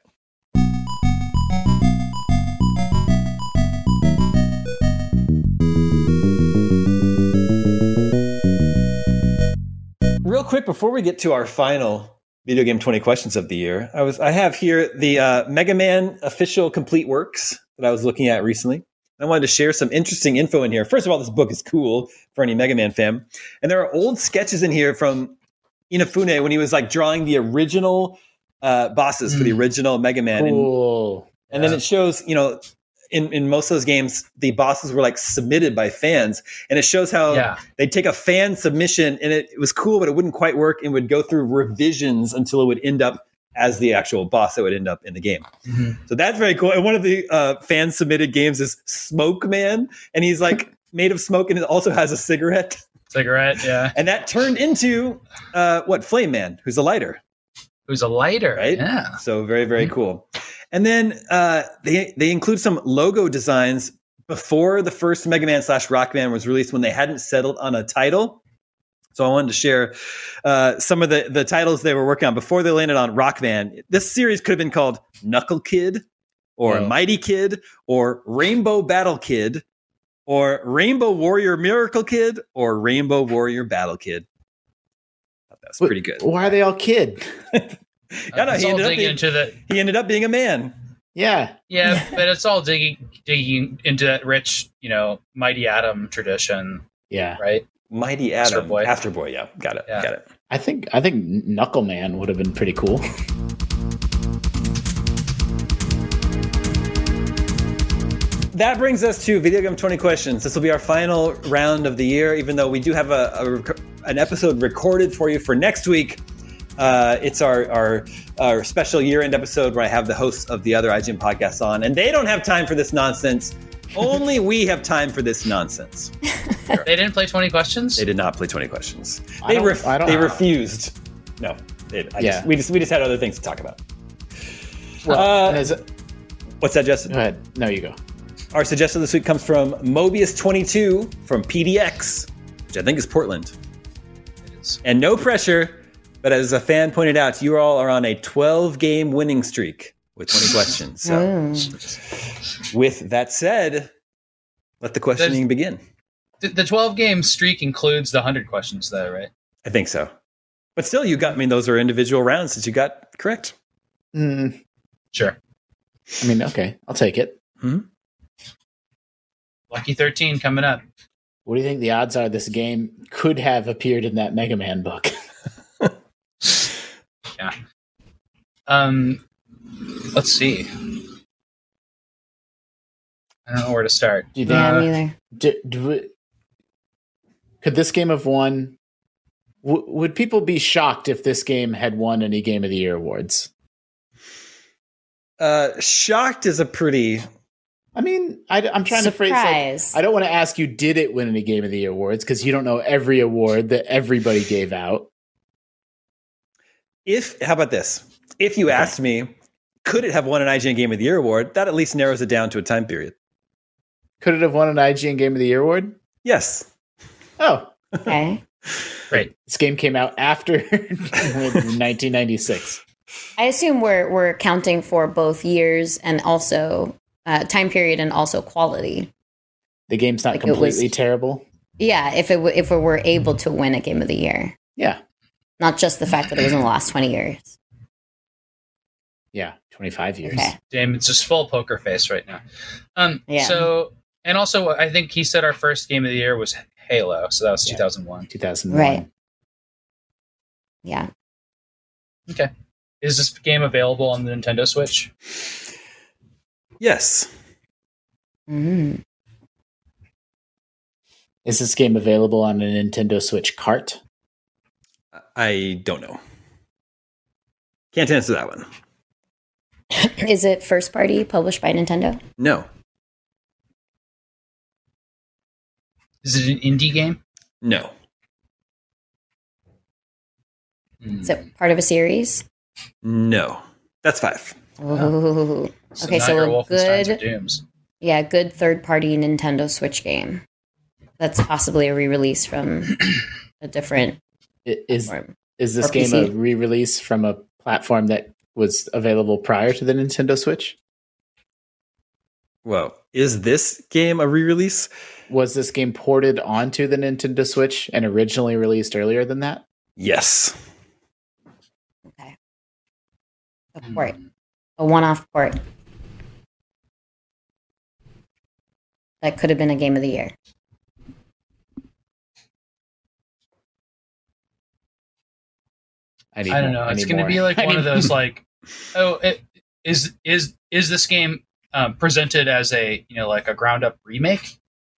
Real quick, before we get to our final Video Game 20 questions of the year, I have here the Mega Man official complete works that I was looking at recently. I wanted to share some interesting info in here. First of all, this book is cool for any Mega Man fan. And there are old sketches in here from Inafune when he was like drawing the original bosses for the original Mega Man. Cool. And then it shows, in most of those games, the bosses were like submitted by fans. And it shows how they'd take a fan submission and it was cool, but it wouldn't quite work and would go through revisions until it would end up as the actual boss that would end up in the game. So that's very cool. And one of the fan submitted games is Smoke Man. And he's like made of smoke and it also has a cigarette. Yeah. And that turned into Flame Man, who's a lighter. Who's a lighter, right? Yeah. So very, very cool. And then they include some logo designs before the first Mega Man / Rockman was released when they hadn't settled on a title. So I wanted to share some of the titles they were working on before they landed on Rockman. This series could have been called Knuckle Kid or Mighty Kid or Rainbow Battle Kid or Rainbow Warrior Miracle Kid or Rainbow Warrior Battle Kid. That's pretty good. Why are they all kid? He ended up being a man. Yeah. Yeah, but it's all digging into that rich, Mighty Atom tradition. Yeah. Right? Mighty Atom. Astro Boy, yeah. Got it. I think Knuckle Man would have been pretty cool. That brings us to Video Game 20 questions. This will be our final round of the year, even though we do have an episode recorded for you for next week. It's our special year-end episode where I have the hosts of the other IGN podcasts on, and they don't have time for this nonsense. Only we have time for this nonsense. They didn't play 20 questions? They did not play 20 questions. They refused. No. We just had other things to talk about. What's that, Justin? Go ahead. No, you go. Our suggestion this week comes from Mobius22 from PDX, which I think is Portland. It is. And no pressure, but as a fan pointed out, you all are on a 12-game winning streak with 20 questions. So, with that said, let the questioning begin. The 12-game streak includes the 100 questions, though, right? I think so. But still, those are individual rounds that you got correct. Sure. I mean, okay, I'll take it. Lucky 13 coming up. What do you think the odds are this game could have appeared in that Mega Man book? Yeah. Let's see. I don't know where to start. Do you Yeah, think, neither. could this game have won? Would people be shocked if this game had won any Game of the Year awards? Shocked is a pretty. I mean, I'm trying to phrase Surprise. I don't want to ask you, did it win any Game of the Year awards? Because you don't know every award that everybody gave out. How about this? If you asked me, could it have won an IGN Game of the Year award? That at least narrows it down to a time period. Could it have won an IGN Game of the Year award? Yes. Oh, Okay. Great. this game came out after 1996. I assume we're counting for both years and also time period and also quality. The game's not Like it was- completely terrible. Yeah, if it were able to win a Game of the Year, Yeah. not just the fact that it was in the last 20 years. Yeah. 25 years. Okay. Damn, it's just full poker face right now. Yeah. So, and also, I think he said our first game of the year was Halo, so that was Yeah. 2001. 2001. Right. Yeah. Okay. Is this game available on the Nintendo Switch? Yes. Mm. Is this game available on a Nintendo Switch cart? I don't know. Can't answer that one. Is it first party published by Nintendo? No. Is it an indie game? No. Is it part of a series? No. That's 5. Ooh. Okay, not so your a Wolfensteins or good, Dooms. yeah, good third party Nintendo Switch game. That's possibly a re-release from a different Is platform. this Or game PC. a re-release from a platform that was available prior to the Nintendo Switch? Well, is this game a re-release? Was this game ported onto the Nintendo Switch and originally released earlier than that? Yes. Okay. A port. A one-off port. That could have been a Game of the Year. I don't know. It's going to be like one of those like, is this game presented as a like a ground up remake?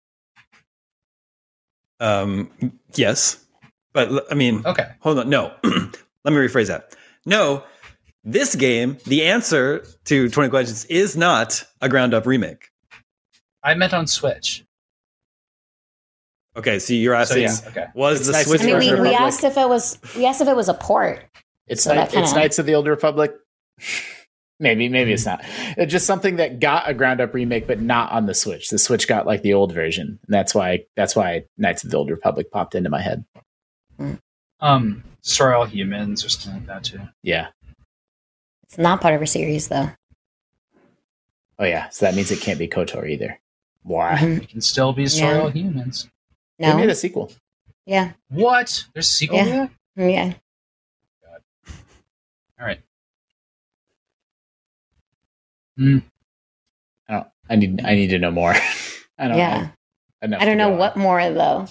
Yes. But I mean, Okay. hold on. No. Let me rephrase that. No, this game, the answer to 20 questions is not a ground up remake. I meant on Switch. Okay, so you're asking, So, yeah, okay. was It's the nice Switch I mean, version we of Republic. asked if it was a port. It's So that it's kinda- Knights of the Old Republic. maybe it's not. It's just something that got a ground up remake, but not on the Switch. The Switch got like the old version, and that's why Knights of the Old Republic popped into my head. Destroy All Humans or something like that too. Yeah. It's not part of a series, though. Oh yeah. So that means it can't be KOTOR either. Why? Mhm. It can still be Destroy Yeah. All Humans. They made No. a sequel. Yeah. What? There's a sequel to Yeah. that? Yeah. All right. I need to know more. I don't. Yeah. enough I don't to know go what on. more though.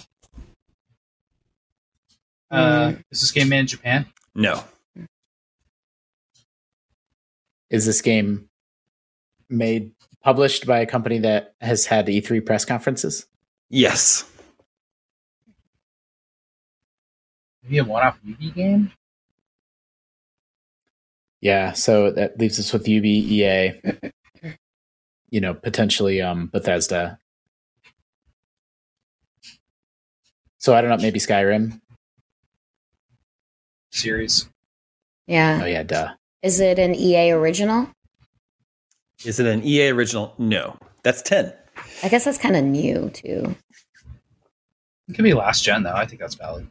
Is this game made in Japan? No. Is this game published by a company that has had E3 press conferences? Yes. Maybe a one-off movie game? Yeah, so that leaves us with UB, EA, potentially Bethesda. So I don't know, maybe Skyrim. Series. Yeah. Oh yeah, duh. Is it an EA original? Is it an EA original? No. That's 10. I guess that's kind of new too. It can be last gen though. I think that's valid.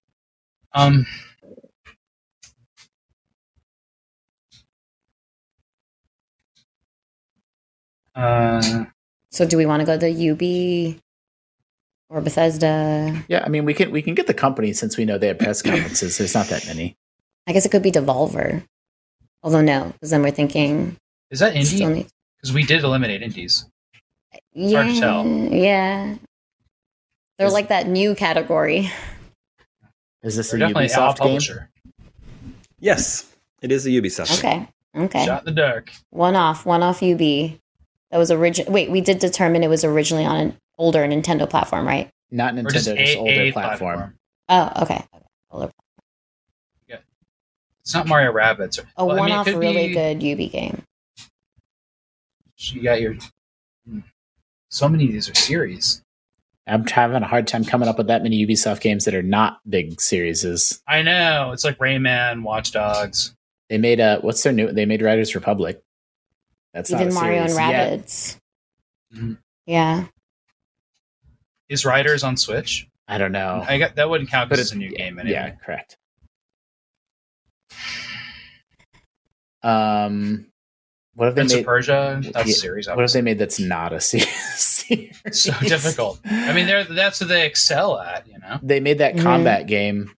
So do we want to go to UB or Bethesda? Yeah, I mean we can get the company since we know they have press conferences. There's not that many. I guess it could be Devolver. Although no, because then we're thinking Is that still indie? need. Because we did eliminate indies. Yeah, hard to tell. Yeah, they're Is- like that new category. Is this We're a definitely a Ubisoft game? publisher. Yes. It is a Ubisoft. Okay. Shot in the dark. One off UB. That was original. Wait, we did determine it was originally on an older Nintendo platform, right? Not Or just Nintendo, just older a platform. Oh, okay. Older. It's not Mario Rabbids. A Well, I mean, it one-off could really be- good UB game. You got your. So many of these are series. I'm having a hard time coming up with that many Ubisoft games that are not big series. I know. It's like Rayman, Watch Dogs. They made what's their new? They made Riders Republic. That's Even not a Mario and series yet. Rabbids. Mhm. Yeah. Is Riders on Switch? I don't know. That wouldn't count But because it's a new game anyway. Yeah, correct. What have they Prince made? of Persia. That's Yeah, a series. What have Obviously. they made that's not a series? It's so difficult. I mean, that's what they excel at. You know. They made that Mhm. combat game.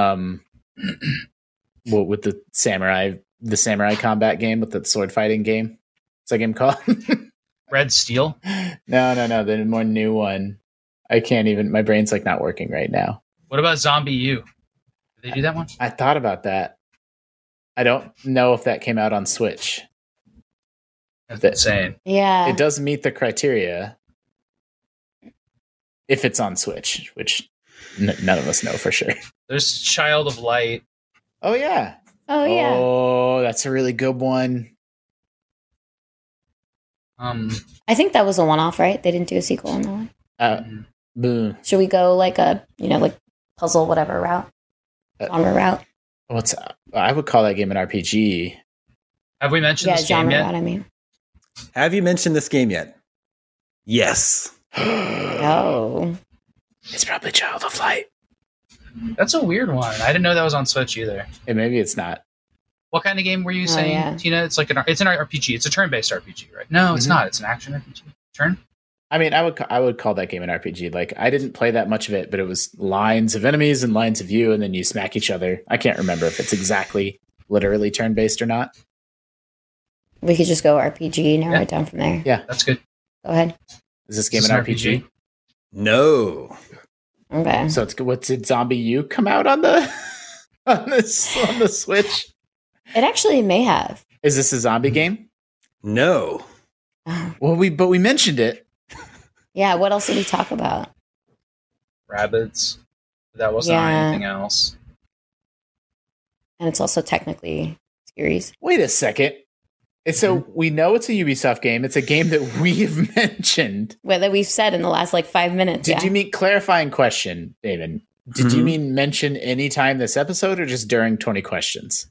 With the samurai combat game with the sword fighting game. What's that game called? Red Steel. No. The more new one. I can't even. My brain's like not working right now. What about Zombie U? Did they do that one? I thought about that. I don't know if that came out on Switch. That's That- insane. Yeah. It does meet the criteria if it's on Switch, which none of us know for sure. There's Child of Light. Oh yeah. Oh, yeah. Oh, that's a really good one. I think that was a one-off, right? They didn't do a sequel on that one. Boom. Should we go like a, like puzzle, whatever route? Genre route? I would call that game an RPG. Have we mentioned Yeah, this game genre yet? route, I mean. Have you mentioned this game yet? Yes. Oh. It's probably Child of Light. That's a weird one. I didn't know that was on Switch either. And maybe it's not. What kind of game were you Oh, saying, yeah. Tina? It's like it's an RPG. It's a turn-based RPG, right? No, it's Mhm. not. It's an action RPG. Turn. I mean, I would call that game an RPG. Like, I didn't play that much of it, but it was lines of enemies and lines of you, and then you smack each other. I can't remember if it's exactly literally turn-based or not. We could just go RPG, narrow Yeah. it down from there. Yeah. That's good. Go ahead. Is this game Is an this RPG? No. Okay. So did Zombie U come out on the on the Switch? It actually may have. Is this a zombie game? No. Oh, Well, we mentioned it. yeah, what else did we talk about? Rabbids. That wasn't on Yeah. anything else. And it's also technically series. Wait a second. So we know it's a Ubisoft game. It's a game that we have mentioned. That we've said in the last 5 minutes. Did yeah. you mean clarifying question, David? Did you mean mention any time this episode or just during 20 questions?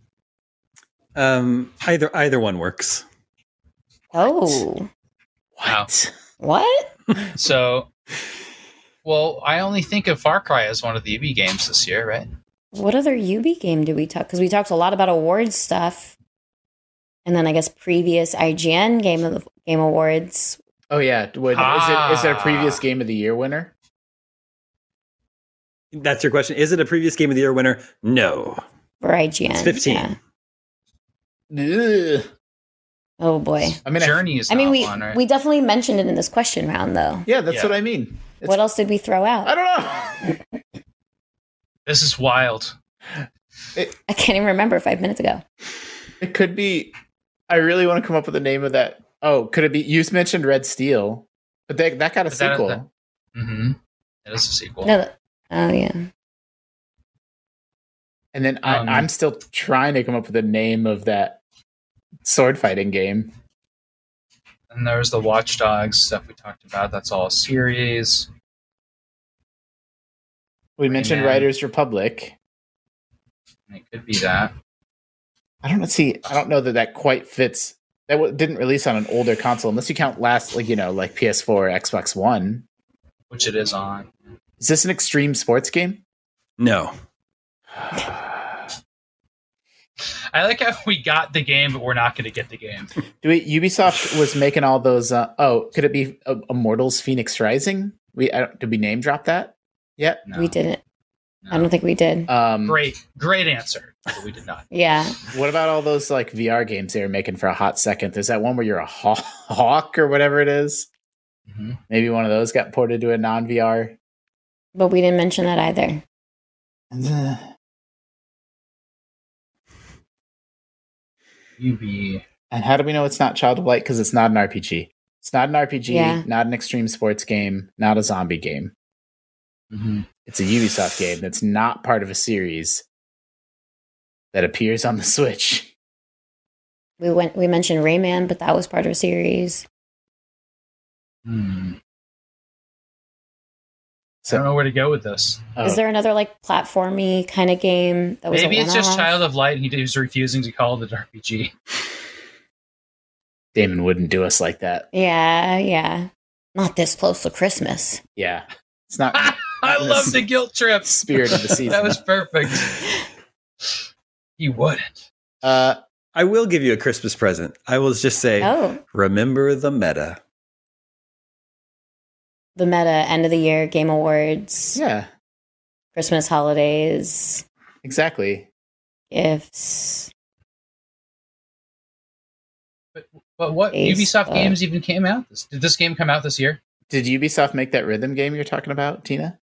Either one works. Oh. What? What? So, well, I only think of Far Cry as one of the UB games this year, right? What other UB game did we talk? Because we talked a lot about awards stuff. And then I guess previous IGN Game Awards. Oh yeah. Is it a previous game of the year winner? That's your question. Is it a previous game of the year winner? No. For IGN. It's 15. Yeah. Ugh. Oh boy. I mean, Journey is I mean, not we one, right? we definitely mentioned it in this question round, though. yeah, that's Yeah. what I mean. What else did we throw I out? don't know. This is wild. I can't even remember 5 minutes ago. It could be. I really want to come up with the name of that. Oh, could it be? You mentioned Red Steel, but that got a Is that- sequel. Mm-hmm. It is a sequel. Oh yeah. And then Um, I'm still trying to come up with the name of that sword fighting game. And there's the Watch Dogs stuff we talked about. That's all a series. We mentioned Rayman. Riders Republic. It could be that. I don't know that quite fits. That didn't release on an older console, unless you count last, like PS4 or Xbox One. Which it is on. Is this an extreme sports game? No. I like how we got the game, but we're not going to get the game. Ubisoft was making all those. Could it be Immortals: Phoenix Rising? Did we name drop that yet? No, We didn't. no. I don't think we did. Great answer. But we did not. Yeah. What about all those VR games they were making for a hot second? There's that one where you're a hawk or whatever it is. Mm-hmm. Maybe one of those got ported to a non-VR. But we didn't mention that either. UB. And how do we know it's not Child of Light? Because it's not an RPG. It's not an RPG, Yeah. not an extreme sports game, not a zombie game. Mm-hmm. It's a Ubisoft game that's not part of a series that appears on the Switch. We mentioned Rayman, but that was part of a series. I So don't know where to go with this. Is there another like platformy kind of game that was Maybe a it's just one-off? Child of Light and he was refusing to call it an RPG. Damon wouldn't do us like that. Yeah. Not this close to Christmas. Yeah. It's not I love the guilt trip. spirit of the season. That was perfect. You wouldn't. I will give you a Christmas present. I will just say, Oh, remember the meta. the meta end of the year game awards, Yeah, Christmas holidays, exactly. gifts. But what Facebook. Ubisoft games even came out? Did this game come out this year? Did Ubisoft make that rhythm game you're talking about, Tina?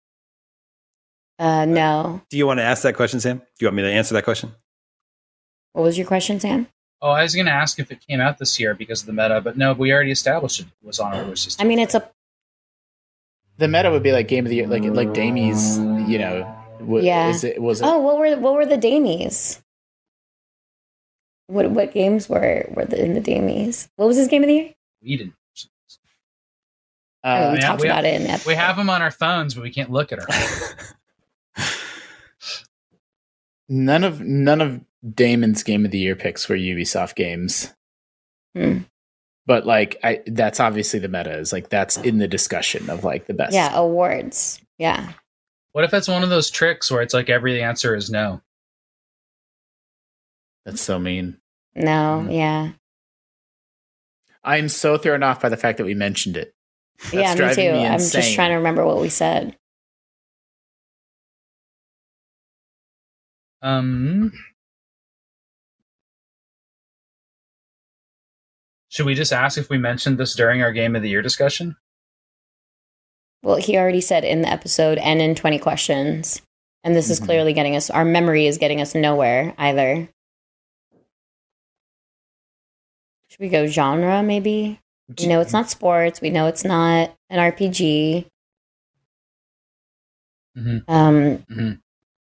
No. Do you want to ask that question, Sam? Do you want me to answer that question? What was your question, Sam? Oh, I was going to ask if it came out this year because of the meta, but no, we already established it was on our system. I mean, it's a The meta would be like game of the year, like Damie's. You know, Yeah. Was it? Oh, what were the Damies? What games were in the Damies? What was his game of the year? We didn't. We yeah, talked we about it in the episode. We have them on our phones, but we can't look at our phones. None of Damon's game of the year picks were Ubisoft games. But like, that's obviously the meta is like that's in the discussion of like the best. Yeah, awards. Yeah. What if it's one of those tricks where it's like every answer is no? That's so mean. No. Yeah. I'm so thrown off by the fact that we mentioned it. That's Yeah, me driving too. me I'm just insane. trying to remember what we said. Should we just ask if we mentioned this during our game of the year discussion? Well, he already said in the episode and in 20 questions. And this is clearly getting us, our memory is getting us nowhere either. Should we go genre maybe? We know it's not sports. We know it's not an RPG. Do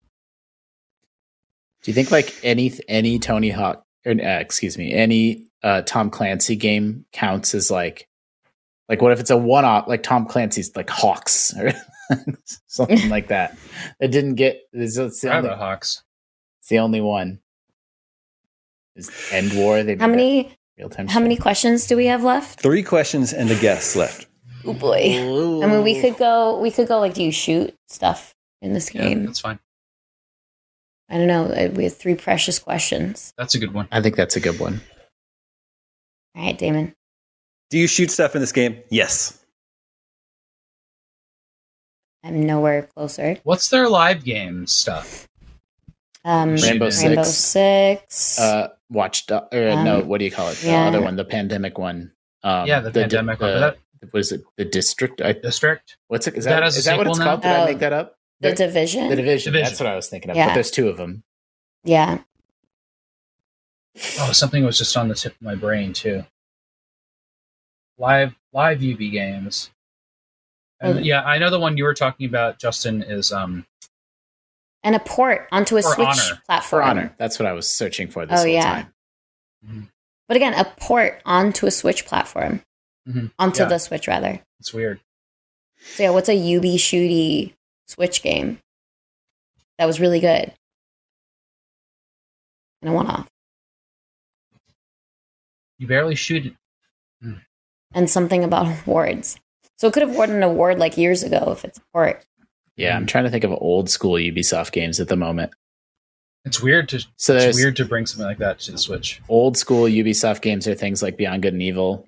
you think like any Tony Hawk or any Tom Clancy game counts as like what if it's a one-off like Tom Clancy's like Hawks or something like that? It didn't get it's the Hawks. It's the only one. Is End War? They How many real-time how many questions do we have left? 3 questions and a guess left. Oh boy. I mean, we could go like, do you shoot stuff in this Yeah, game? that's fine. I don't know. We have 3 precious questions. That's a good one. I think that's a good one. All right, Damon. Do you shoot stuff in this game? Yes. I'm nowhere closer. What's their live game stuff? Rainbow Rainbow Six. Six. Watch no, what do you call it? The yeah. other one, the pandemic one. Yeah, the pandemic one. What is it? The District? District? What's it? Is That that has a is that what it's sequel now? called? Did I make that up? The Division. The Division. Division. That's what I was thinking of. Yeah. But there's 2 of them. Yeah. Oh, something was just on the tip of my brain too. Live UB games. And yeah, I know the one you were talking about, Justin, is And a port onto a For Switch Honor. platform. For Honor. That's what I was searching for this Oh, whole yeah. time. But again, a port onto a Switch platform. Onto Yeah. the Switch, rather. It's weird. So yeah, what's a UB shooty Switch game that was really good? And a one-off. You barely shoot it. And something about awards. So it could have won an award like years ago if it's a port. Yeah, I'm trying to think of old school Ubisoft games at the moment. It's weird to bring something like that to the Switch. Old school Ubisoft games are things like Beyond Good and Evil.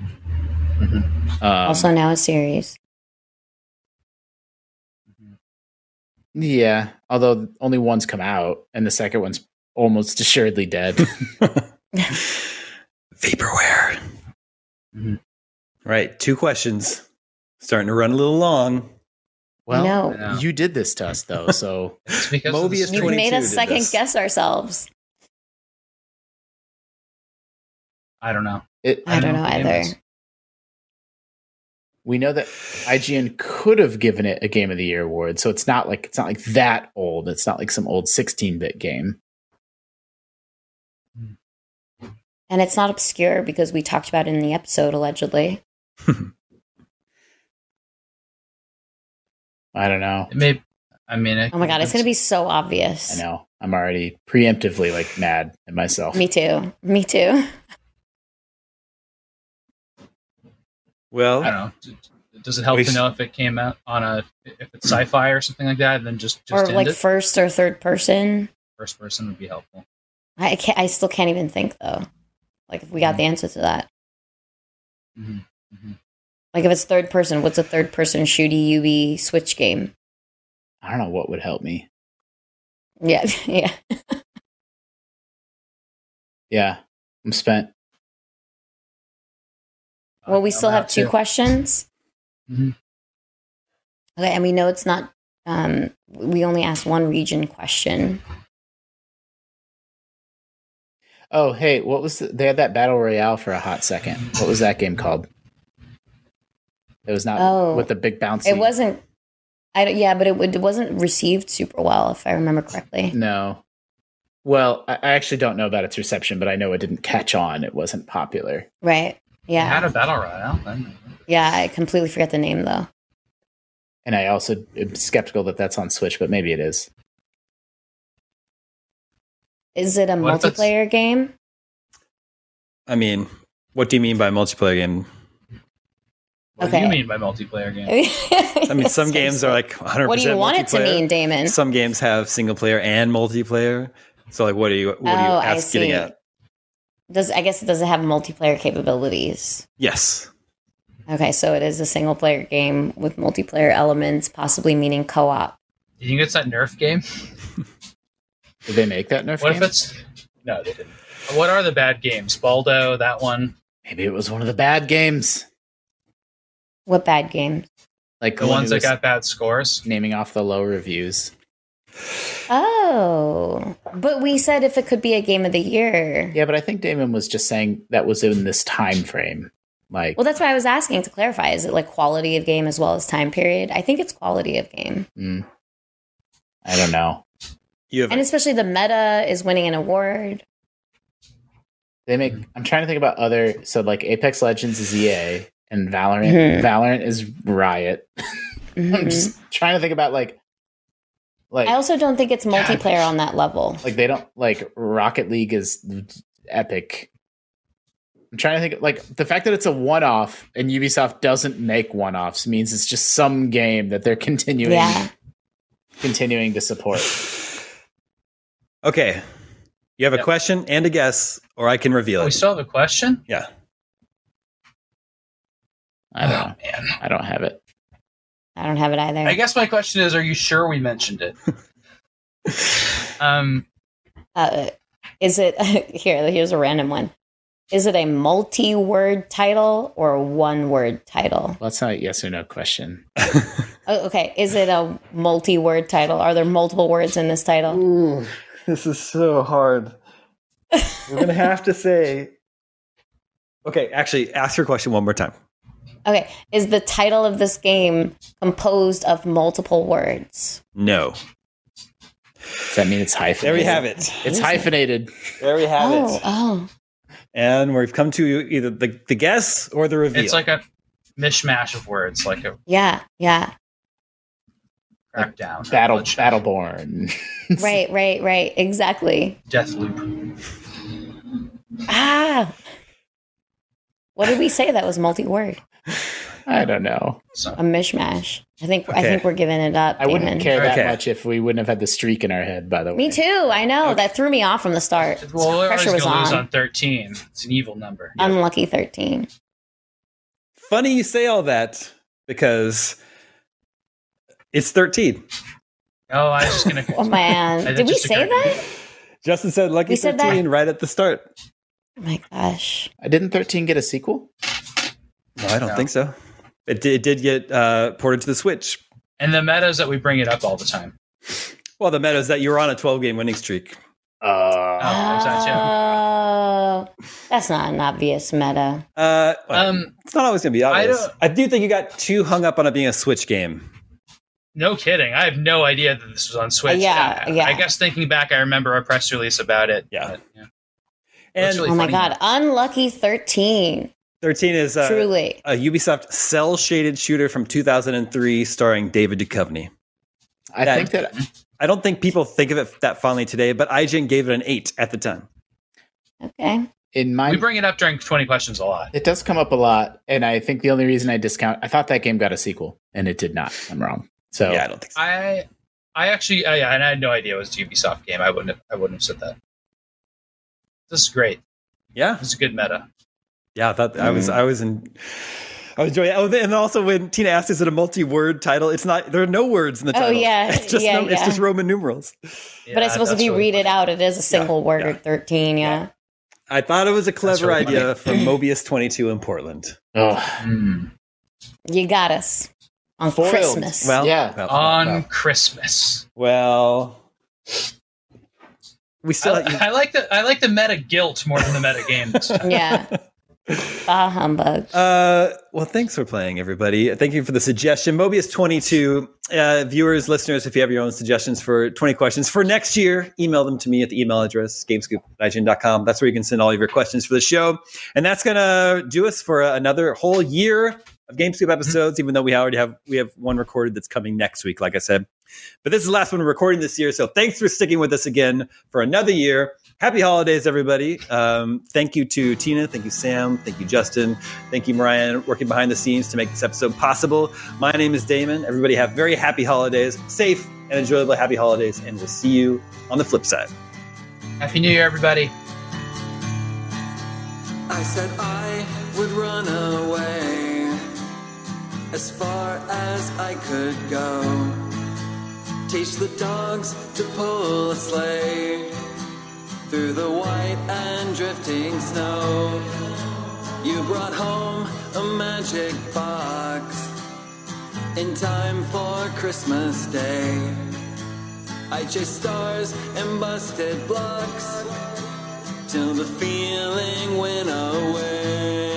Also now a series. Yeah, although only one's come out, and the second one's almost assuredly dead. Vaporware. Right, 2 questions. Starting to run a little long. Well, No. you did this to us, though, so It's because Mobius of the You've made 22 us did second this. guess ourselves. I don't know. I don't know what the game either. is. We know that IGN could have given it a Game of the Year award, so it's not like that old. It's not like some old 16-bit game. And it's not obscure because we talked about it in the episode, allegedly. I don't know. It may. I mean, Oh my god, it's going to be so obvious. I know. I'm already preemptively like mad at myself. Me too. Me too. Well, I don't know. Does it help to know if it came out on if it's sci-fi or something like that, and then just Or end like it? first or third person. First person would be helpful. I still can't even think though. Like if we got the answer to that. Mm-hmm. Mm-hmm. Like if it's third person, what's a third person shooty UV Switch game? I don't know what would help me. Yeah, yeah. Yeah, I'm spent. Well, we I'm still have out 2 too. questions. Mhm. Okay, and we know it's not. We only asked one region question. Oh, hey, what was they had that battle royale for a hot second? What was that game called? It was not with the big bouncy. It wasn't. But it wasn't received super well, if I remember correctly. No. Well, I actually don't know about its reception, but I know it didn't catch on. It wasn't popular. Right? It had Yeah. a battle royale. Yeah. I completely forget the name though. And I also am skeptical that that's on Switch, but maybe it is. Is it a What if it's- multiplayer game? I mean, what do you mean by multiplayer game? What do Okay. you mean by multiplayer game? I mean, some games are like 100%. What do you want it to multiplayer. mean, Damon? Some games have single player and multiplayer. So, like, what are you I getting see. at? Does it have multiplayer capabilities? Yes. Okay, so it is a single player game with multiplayer elements, possibly meaning co-op. Do you think it's that Nerf game? Did they make that Nerf What game? if it's no? They didn't. What are the bad games? Baldo, that one. Maybe it was one of the bad games. What bad game? Like The one ones who that was got bad scores. naming off the low reviews. Oh, but we said if it could be a game of the year. Yeah, but I think Damon was just saying that was in this time frame. Like, Well, that's why I was asking to clarify. Is it like quality of game as well as time period? I think it's quality of game. I don't know. You have And especially the meta is winning an award. I'm trying to think about other. So like Apex Legends is EA and Valorant. Mhm. Valorant is Riot. I'm Mhm. just trying to think about like I also don't think it's multiplayer on that level. like they don't like Rocket League is Epic. I'm trying to think like the fact that it's a one-off and Ubisoft doesn't make one-offs means it's just some game that they're continuing to support. Okay. You have a Yep. question and a guess, or I can reveal We it. still have a question. Yeah. I don't know. Man. I don't have it. I don't have it either. I guess my question is: are you sure we mentioned it? Is it here's a random one. Is it a multi-word title or a one-word title? Well, that's not a yes or no question. Oh, okay. Is it a multi-word title? Are there multiple words in this title? Ooh, this is so hard. We're going to have to say. Okay, actually, ask your question one more time. Okay. Is the title of this game composed of multiple words? No. Does that mean it's hyphenated? There we have it. It's hyphenated. There we have it. Oh. And we've come to either the guess or the reveal. It's like a mishmash of words, like a Yeah. crackdown, Battleborn. Right. Exactly. death loop. What did we say that was multi-word? I don't know. So A mishmash. I think Okay. we're giving it up. I wouldn't Damon. care that Okay. much if we wouldn't have had the streak in our head, by the way. Me too. I know. That threw me off from the start. well, we're always Pressure going was to lose on. on 13. It's an evil number. Unlucky 13. Funny you say all that because it's 13. Oh, I was just going to. Oh man. That Did we just say occurred to me. that? Justin said lucky We said 13 right at the start. Oh my gosh. Didn't 13 get a sequel? No, I don't No. think so. It did get ported to the Switch. And the meta is that we bring it up all the time. Well, the meta is that you were on a 12-game winning streak. Oh, there's that too. though. That's not an obvious meta. It's not always going to be obvious. I do think you got too hung up on it being a Switch game. No kidding. I have no idea that this was on Switch. Yeah. I guess thinking back, I remember a press release about it. Yeah. But, And really Oh my funny. God. Unlucky 13. 13 is Truly. a Ubisoft cell-shaded shooter from 2003 starring David Duchovny. I think that I don't think people think of it that fondly today, but IGN gave it an 8 at the time. Okay. in my We bring it up during 20 questions a lot. it does come up a lot, and I think the only reason I discount, I thought that game got a sequel, and it did not. I'm wrong. So Yeah, I don't think so. I actually, and I had no idea it was a Ubisoft game. I wouldn't have said that. This is great. Yeah, This is a good meta. yeah. I thought I was enjoying it. Oh, and also when Tina asked, "Is it a multi-word title?" It's not. There are no words in the title. yeah. it's just Yeah, it's yeah. just Roman numerals. But it's supposed to be read it out. It is a single word, yeah. 13, yeah. I thought it was a clever really idea from Mobius 22 in Portland. You got us on Foiled. Christmas. Well, Yeah. On Christmas. well, we still. I like the meta guilt more than the meta games. Yeah. Bah humbug. Well, thanks for playing, everybody. Thank you for the suggestion. Mobius 22, viewers, listeners, if you have your own suggestions for 20 questions for next year, email them to me at the email address, gamescoop@ign.com. That's where you can send all of your questions for the show. And that's going to do us for another whole year of GameScoop episodes, even though we have one recorded that's coming next week, like I said. But this is the last one we're recording this year. So thanks for sticking with us again for another year. Happy holidays, everybody. Thank you to Tina. Thank you, Sam. Thank you, Justin. Thank you, Mariah, working behind the scenes to make this episode possible. My name is Damon. Everybody have very happy holidays, safe and enjoyable happy holidays, and we'll see you on the flip side. Happy New Year, everybody. I said I would run away as far as I could go. Teach the dogs to pull a sleigh through the white and drifting snow. You brought home a magic box in time for Christmas Day. I chased stars and busted blocks till the feeling went away.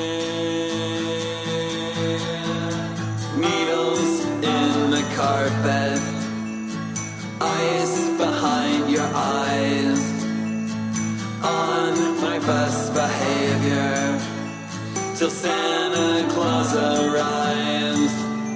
Needles in the carpet, ice behind your eyes, on my best behavior till Santa Claus arrives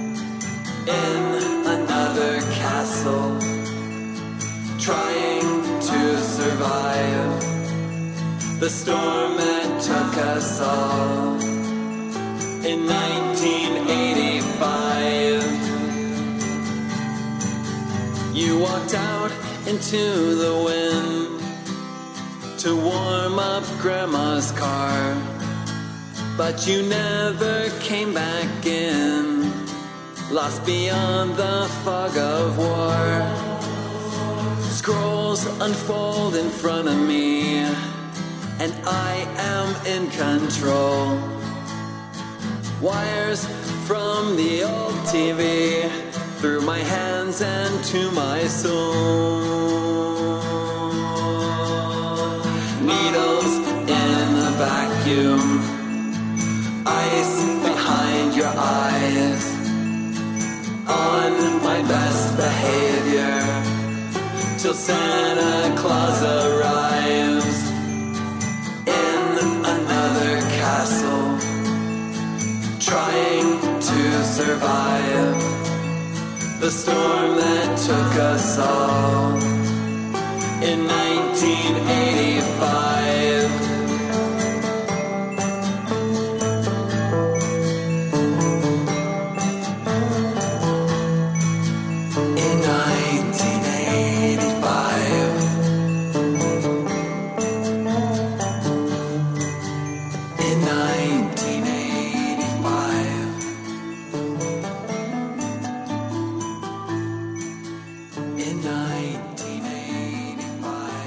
in another castle, trying to survive the storm that took us all in 1985. You walked out into the wind to warm up Grandma's car, but you never came back in, lost beyond the fog of war. Scrolls unfold in front of me, and I am in control. Wires from the old TV through my hands and to my soul. Needles in the vacuum, ice behind your eyes, on my best behavior till Santa Claus arrives in another castle, trying to survive the storm that took us all in 1985. In 1985. In 1985. In 1985.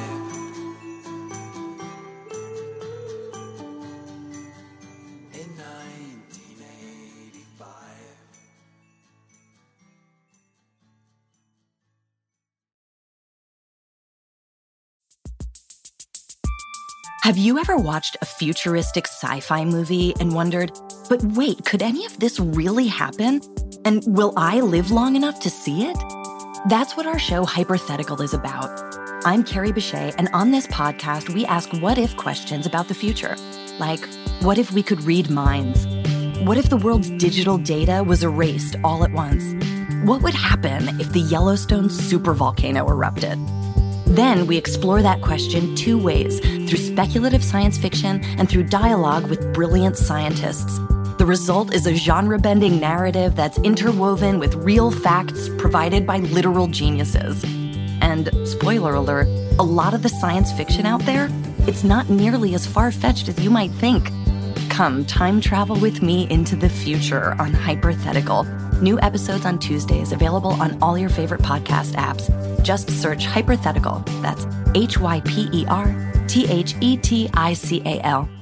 Have you ever watched a futuristic sci-fi movie and wondered, but wait, could any of this really happen? And will I live long enough to see it? That's what our show Hypothetical is about. I'm Carrie Bechet, and on this podcast, we ask what-if questions about the future. Like, what if we could read minds? What if the world's digital data was erased all at once? What would happen if the Yellowstone supervolcano erupted? Then we explore that question two ways, through speculative science fiction and through dialogue with brilliant scientists. The result is a genre-bending narrative that's interwoven with real facts provided by literal geniuses. And, spoiler alert, a lot of the science fiction out there, it's not nearly as far-fetched as you might think. Come time travel with me into the future on Hypothetical. New episodes on Tuesdays, available on all your favorite podcast apps. Just search Hypothetical. That's Hyperthetical.